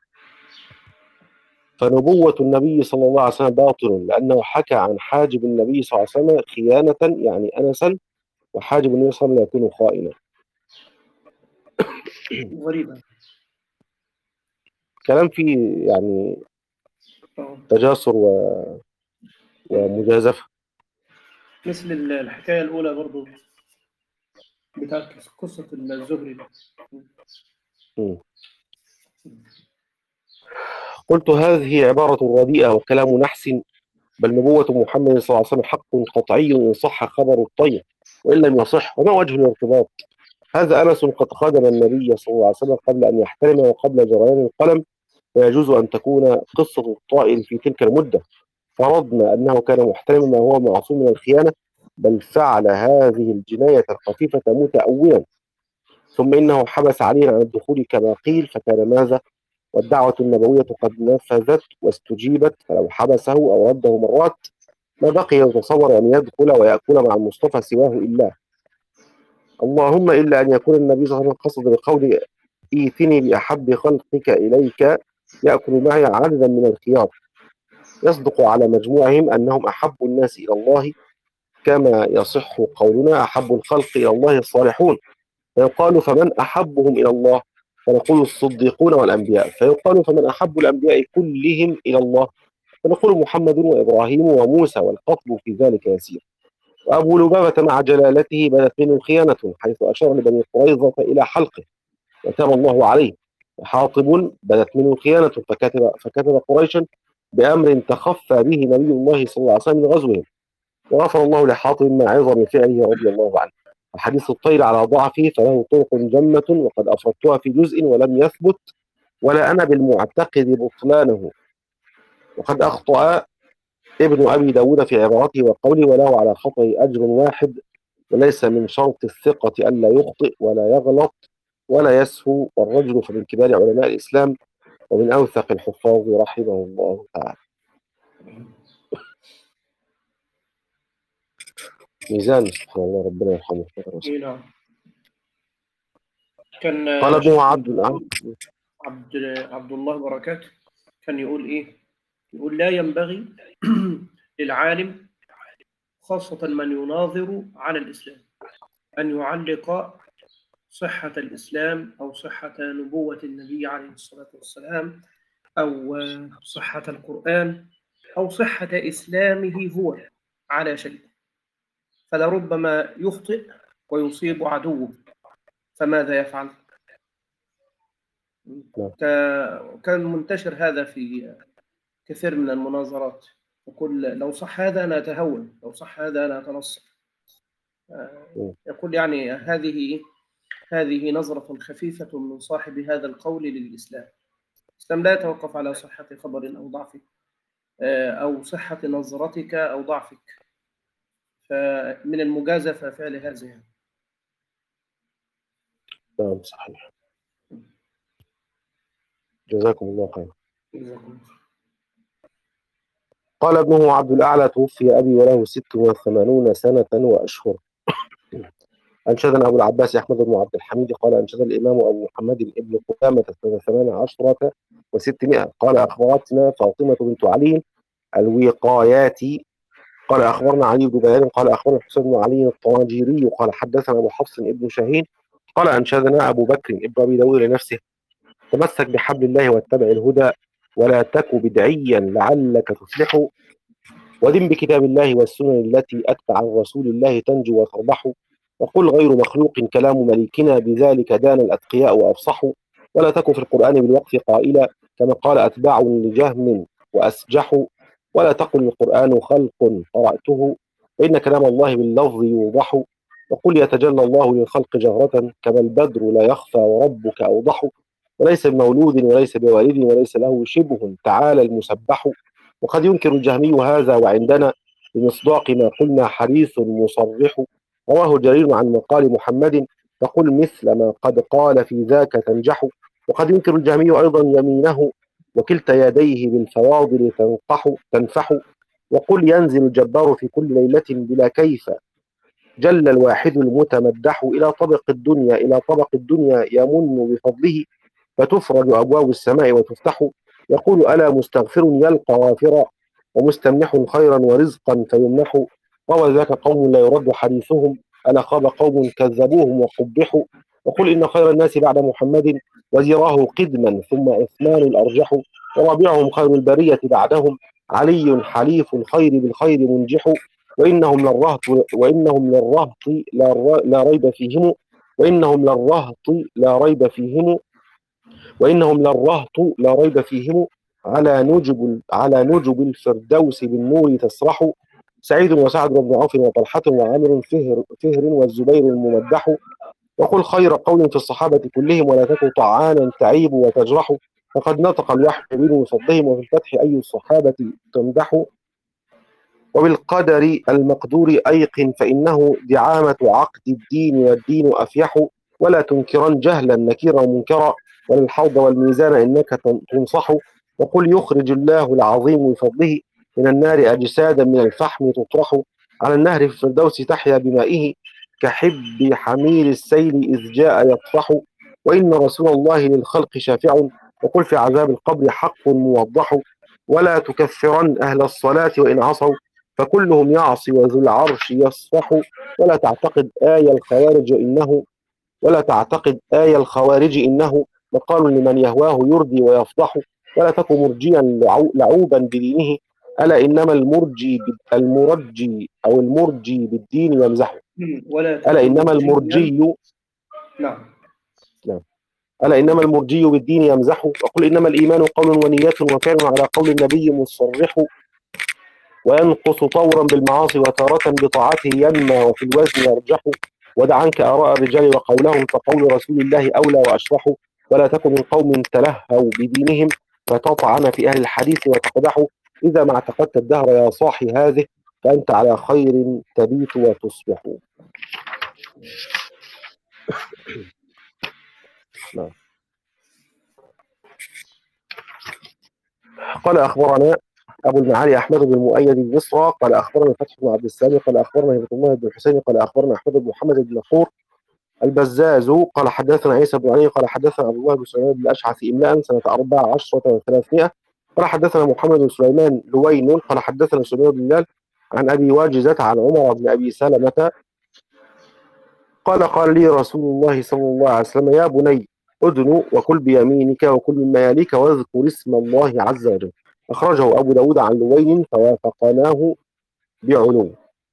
فنبوة النبي صلى الله عليه وسلم باطل لأنه حكى عن حاجب النبي صلى الله عليه وسلم خيانة يعني أنسا وحاجب النبي صلى الله عليه وسلم لا يكون خائنا. غريبة. كلام فيه يعني تجاسر و... ومجازفة. مثل الحكاية الأولى برضو بتاعت قصة الزهري ده. م. قلت هذه عبارة رديئة وكلام نحس بل نبوة محمد صلى الله عليه وسلم حق قطعي إن صح خبر الطير وإن لم يصح. وما وجه الارتباط؟ هذا أنس قد خدم النبي صلى الله عليه وسلم قبل أن يحترم وقبل جريان القلم فيجوز أن تكون قصة الطائر في تلك المدة. فرضنا أنه كان محترما ما هو معصوم من الخيانة بل فعل هذه الجناية الخفيفة متأولا ثم إنه حبس عليه عن الدخول كما قيل فكان ماذا؟ والدعوة النبوية قد نفذت واستجيبت فلو حبسه أو رده مرات ما بقي يتصور أن يدخل ويأكل مع المصطفى سواه إلا اللهم إلا أن يكون النبي صلى الله عليه وسلم قصد بقول إيتني بأحب خلقك إليك يأكل معي عددا من الخيار يصدق على مجموعهم أنهم أحب الناس إلى الله كما يصح قولنا أحب الخلق إلى الله الصالحون فيقال فمن أحبهم إلى الله فنقول الصديقون والأنبياء فيقال فمن أحب الأنبياء كلهم إلى الله فنقول محمد وإبراهيم وموسى والقتل في ذلك يسير. وأبو لبابة مع جلالته بدت منه خيانة حيث أشار لبني قريظة إلى حلقه وتاب الله عليه. وحاطب بدت منه خيانة فكتب, فكتب قريشا بأمر تخفى به نبي الله صلى الله عليه وسلم من غزوهم وغفر الله لحاطب ما عظم فعله رضي الله عنه. وحديث الطير على ضعفه فله طرق جمة وقد أفردتها في جزء ولم يثبت ولا أنا بالمعتقد بطلانه. وقد أخطأ ابن أبي داود في عبارته وقوله وله على خطأه أجر واحد وليس من شرط الثقة ألا يخطئ ولا يغلط ولا يسهو والرجل فمن كبار علماء الإسلام ومن أوثق الحفاظ رحمه الله تعالى. ميزان سبحان الله ربنا يرحمه. نعم. كان قال ابن عبد عبد عبد الله بركاته كان يقول إيه؟ يقول لا ينبغي للعالم خاصة من يناظر على الإسلام أن يعلق صحة الإسلام أو صحة نبوة النبي عليه الصلاة والسلام أو صحة القرآن أو صحة إسلامه هو على شيء فلربما يخطئ ويصيب عدوه فماذا يفعل؟ كان منتشر هذا في كثير من المناظرات يقول لو صح هذا أنا أتهون لو صح هذا أنا أتنصر. يقول يعني هذه هذه نظرة خفيفة من صاحب هذا القول للإسلام. الإسلام لا يتوقف على صحة خبر أو ضعفه أو صحة نظرتك أو ضعفك فمن المجازفة فعل هذا. نعم صحيح. جزاكم الله خير. قال ابنه عبد الأعلى توفي أبي وله ست وثمانون سنة وأشهر. أنشدنا أبو العباس أحمد بن عبد الحميد قال أنشد الإمام أبو محمد بن قدامة سنة ثمان عشرة وستمائة قال أخبرتنا فاطمة بنت علي الوقاياتي قال أخبرنا علي بن بيان قال أخبرنا الحسين بن علي الطواجيري قال حدثنا أبو حفص بن شاهين قال أنشدنا أبو بكر ابن أبي داود لنفسه تمسك بحبل الله واتبع الهدى ولا تك بدعيا لعلك تفلح ودم بكتاب الله والسنن التي أتت عن رسول الله تنجو وتربح وقل غير مخلوق كلام مليكنا بذلك دان الأتقياء وأفصحوا ولا تك في القرآن بالوقف قائلا كما قال أتباع لجهم وأسجح ولا تقل القرآن خلق قرأته فإن كلام الله باللفظ يوضح وقل يتجلى الله للخلق جهرة كما البدر لا يخفى وربك أوضح وليس بمولود وليس بوالد وليس له شبه تعالى المسبح وقد ينكر الجهمي هذا، وعندنا بمصداق ما قلنا حديث مصرح رواه جرير عن مقال محمد، فقل مثل ما قد قال في ذاك تنجح. وقد ينكر الجهمي أيضا يمينه، وكلتا يديه بالفواضل تنقح تنفح. وقل ينزل الجبار في كل ليلة بلا كيف، جل الواحد المتمدح. إلى طبق الدنيا إلى طبق الدنيا يمن بفضله، فتفرج أبواب السماء وتفتح. يقول ألا مستغفر يلقى غافرا، ومستمنح خيرا ورزقا فيمنح. روى ذاك قوم لا يرد حديثهم، ألا خاب قوم كذبوهم وقبحوا. وقل إن خير الناس بعد محمد، وزراه قدما ثم عثمان الأرجح. ورابعهم خير البرية بعدهم، علي حليف الخير بالخير منجح. وإنهم للرهط وإنهم للرهط لا, لا ريب فيهم وإنهم للرهط لا ريب فيهم وإنهم للرهط لا ريب فيهم على نجب على نجب الفردوس بالنور تسرح. سعيد وسعد بن عوف وطلحة وعامر فهر, فهر والزبير الممدح. وقل خير قول في الصحابة كلهم، ولا تكن طعانا تعيب وتجرح. فقد نطق الوحي بفضلهم، وفي الفتح أي الصحابة تمدح. وبالقدر المقدور أيقن، فإنه دعامة عقد الدين، والدين أفيح. ولا تنكرن جهلا نكيرا ومنكرا، ولا الحوض والميزان إنك تنصح. وقل يخرج الله العظيم بفضله من النار أجسادا من الفحم تطرح. على النهر في الفردوس تحيا بمائه، كحب حمير السيل إذ جاء يطفح. وإن رسول الله للخلق شافع، وقل في عذاب القبر حق موضح. ولا تكفرن أهل الصلاة وإن عصوا، فكلهم يعصي وذو العرش يصفح. ولا تعتقد آية الخوارج إنه ولا تعتقد آية الخوارج إنه مقال لمن يهواه يردي ويفضح. ولا تكن مرجيا لعو لعوبا بدينه، ألا إنما المرجي المرجي أو المرجي بالدين يمزحه. ولا ألا إنما المرجي نعم نعم ألا إنما المرجي بالدين يمزح. وقل إنما الإيمان قول ونيات وفعل، على قول النبي مصرح. وينقص طورا بالمعاصي، وتارة بطاعته ينمى وفي الوزن يرجح. ودع عنك آراء الرجال وقولهم، فقول رسول الله أولى وأشرح. ولا تكن من قوم تلهوا بدينهم، فتطعن في أهل الحديث وتقدح. إذا ما اعتقدت الدهر يا صاحي هذه، فأنت على خير تبيت وتصبح. قال أخبرنا أبو المعالي أحمد بن المؤيد البصرى قال أخبرنا فتح بن عبد السلام قال أخبرنا هبة الله بن الحسين قال أخبرنا أحمد بن محمد بن نقور البزاز قال حدثنا عيسى بن علي قال حدثنا عبد الله بن سليمان بن الأشعث إملاء سنة أربع عشرة وثلاثمائة قال حدثنا محمد بن سليمان لوين قال حدثنا سليمان بن بلال عن أبي واجزة عن عمر بن أبي سلمة قال قال لي رسول الله صلى الله عليه وسلم يا بني أدن وكل بيمينك وكل مما يليك واذكر اسم الله عز وجل. أخرجه أبو داود عن لوين فوافقناه بعلو.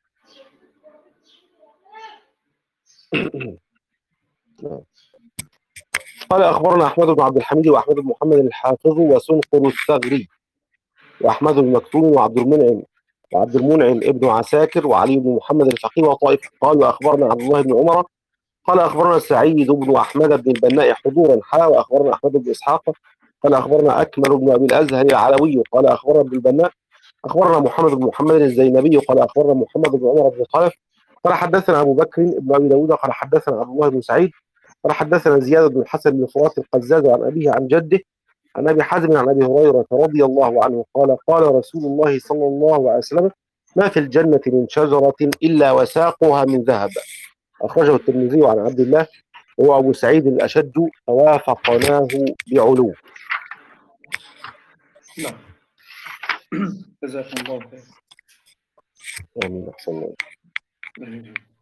قال أخبرنا أحمد بن عبد الحميد وأحمد بن محمد الحافظ وسنقر الثغري وأحمد بن مكتوم وعبد المنعم وعبد المنعم ابن عساكر وعلي بن محمد الفقيه وطائفة. قال أخبرنا عبد الله بن عمر قال أخبرنا سعيد بن أحمد بن البناء حضورا حا وأخبرنا أحمد بن إسحاق قال أخبرنا أكمل بن أبي الأزهر العلوي قال أخبرنا ابن البناء أخبرنا محمد بن محمد الزينبي قال أخبرنا محمد بن عمر بن خلف قال حدثنا أبو بكر بن أبي داود قال حدثنا عبد الله بن سعيد قال حدثنا زياد بن الحسن بن فرات القزاز عن أبيه عن جده عن أبي حازم عن أبي هريرة رضي الله عنه قال قال رسول الله صلى الله عليه وسلم ما في الجنة من شجرة إلا وساقها من ذهب. أخرجه الترمذي عن عبد الله وهو أبو سعيد الأشد فوافقناه بعلو. نعم جزاكم الله خير. آمين. أحسن الله.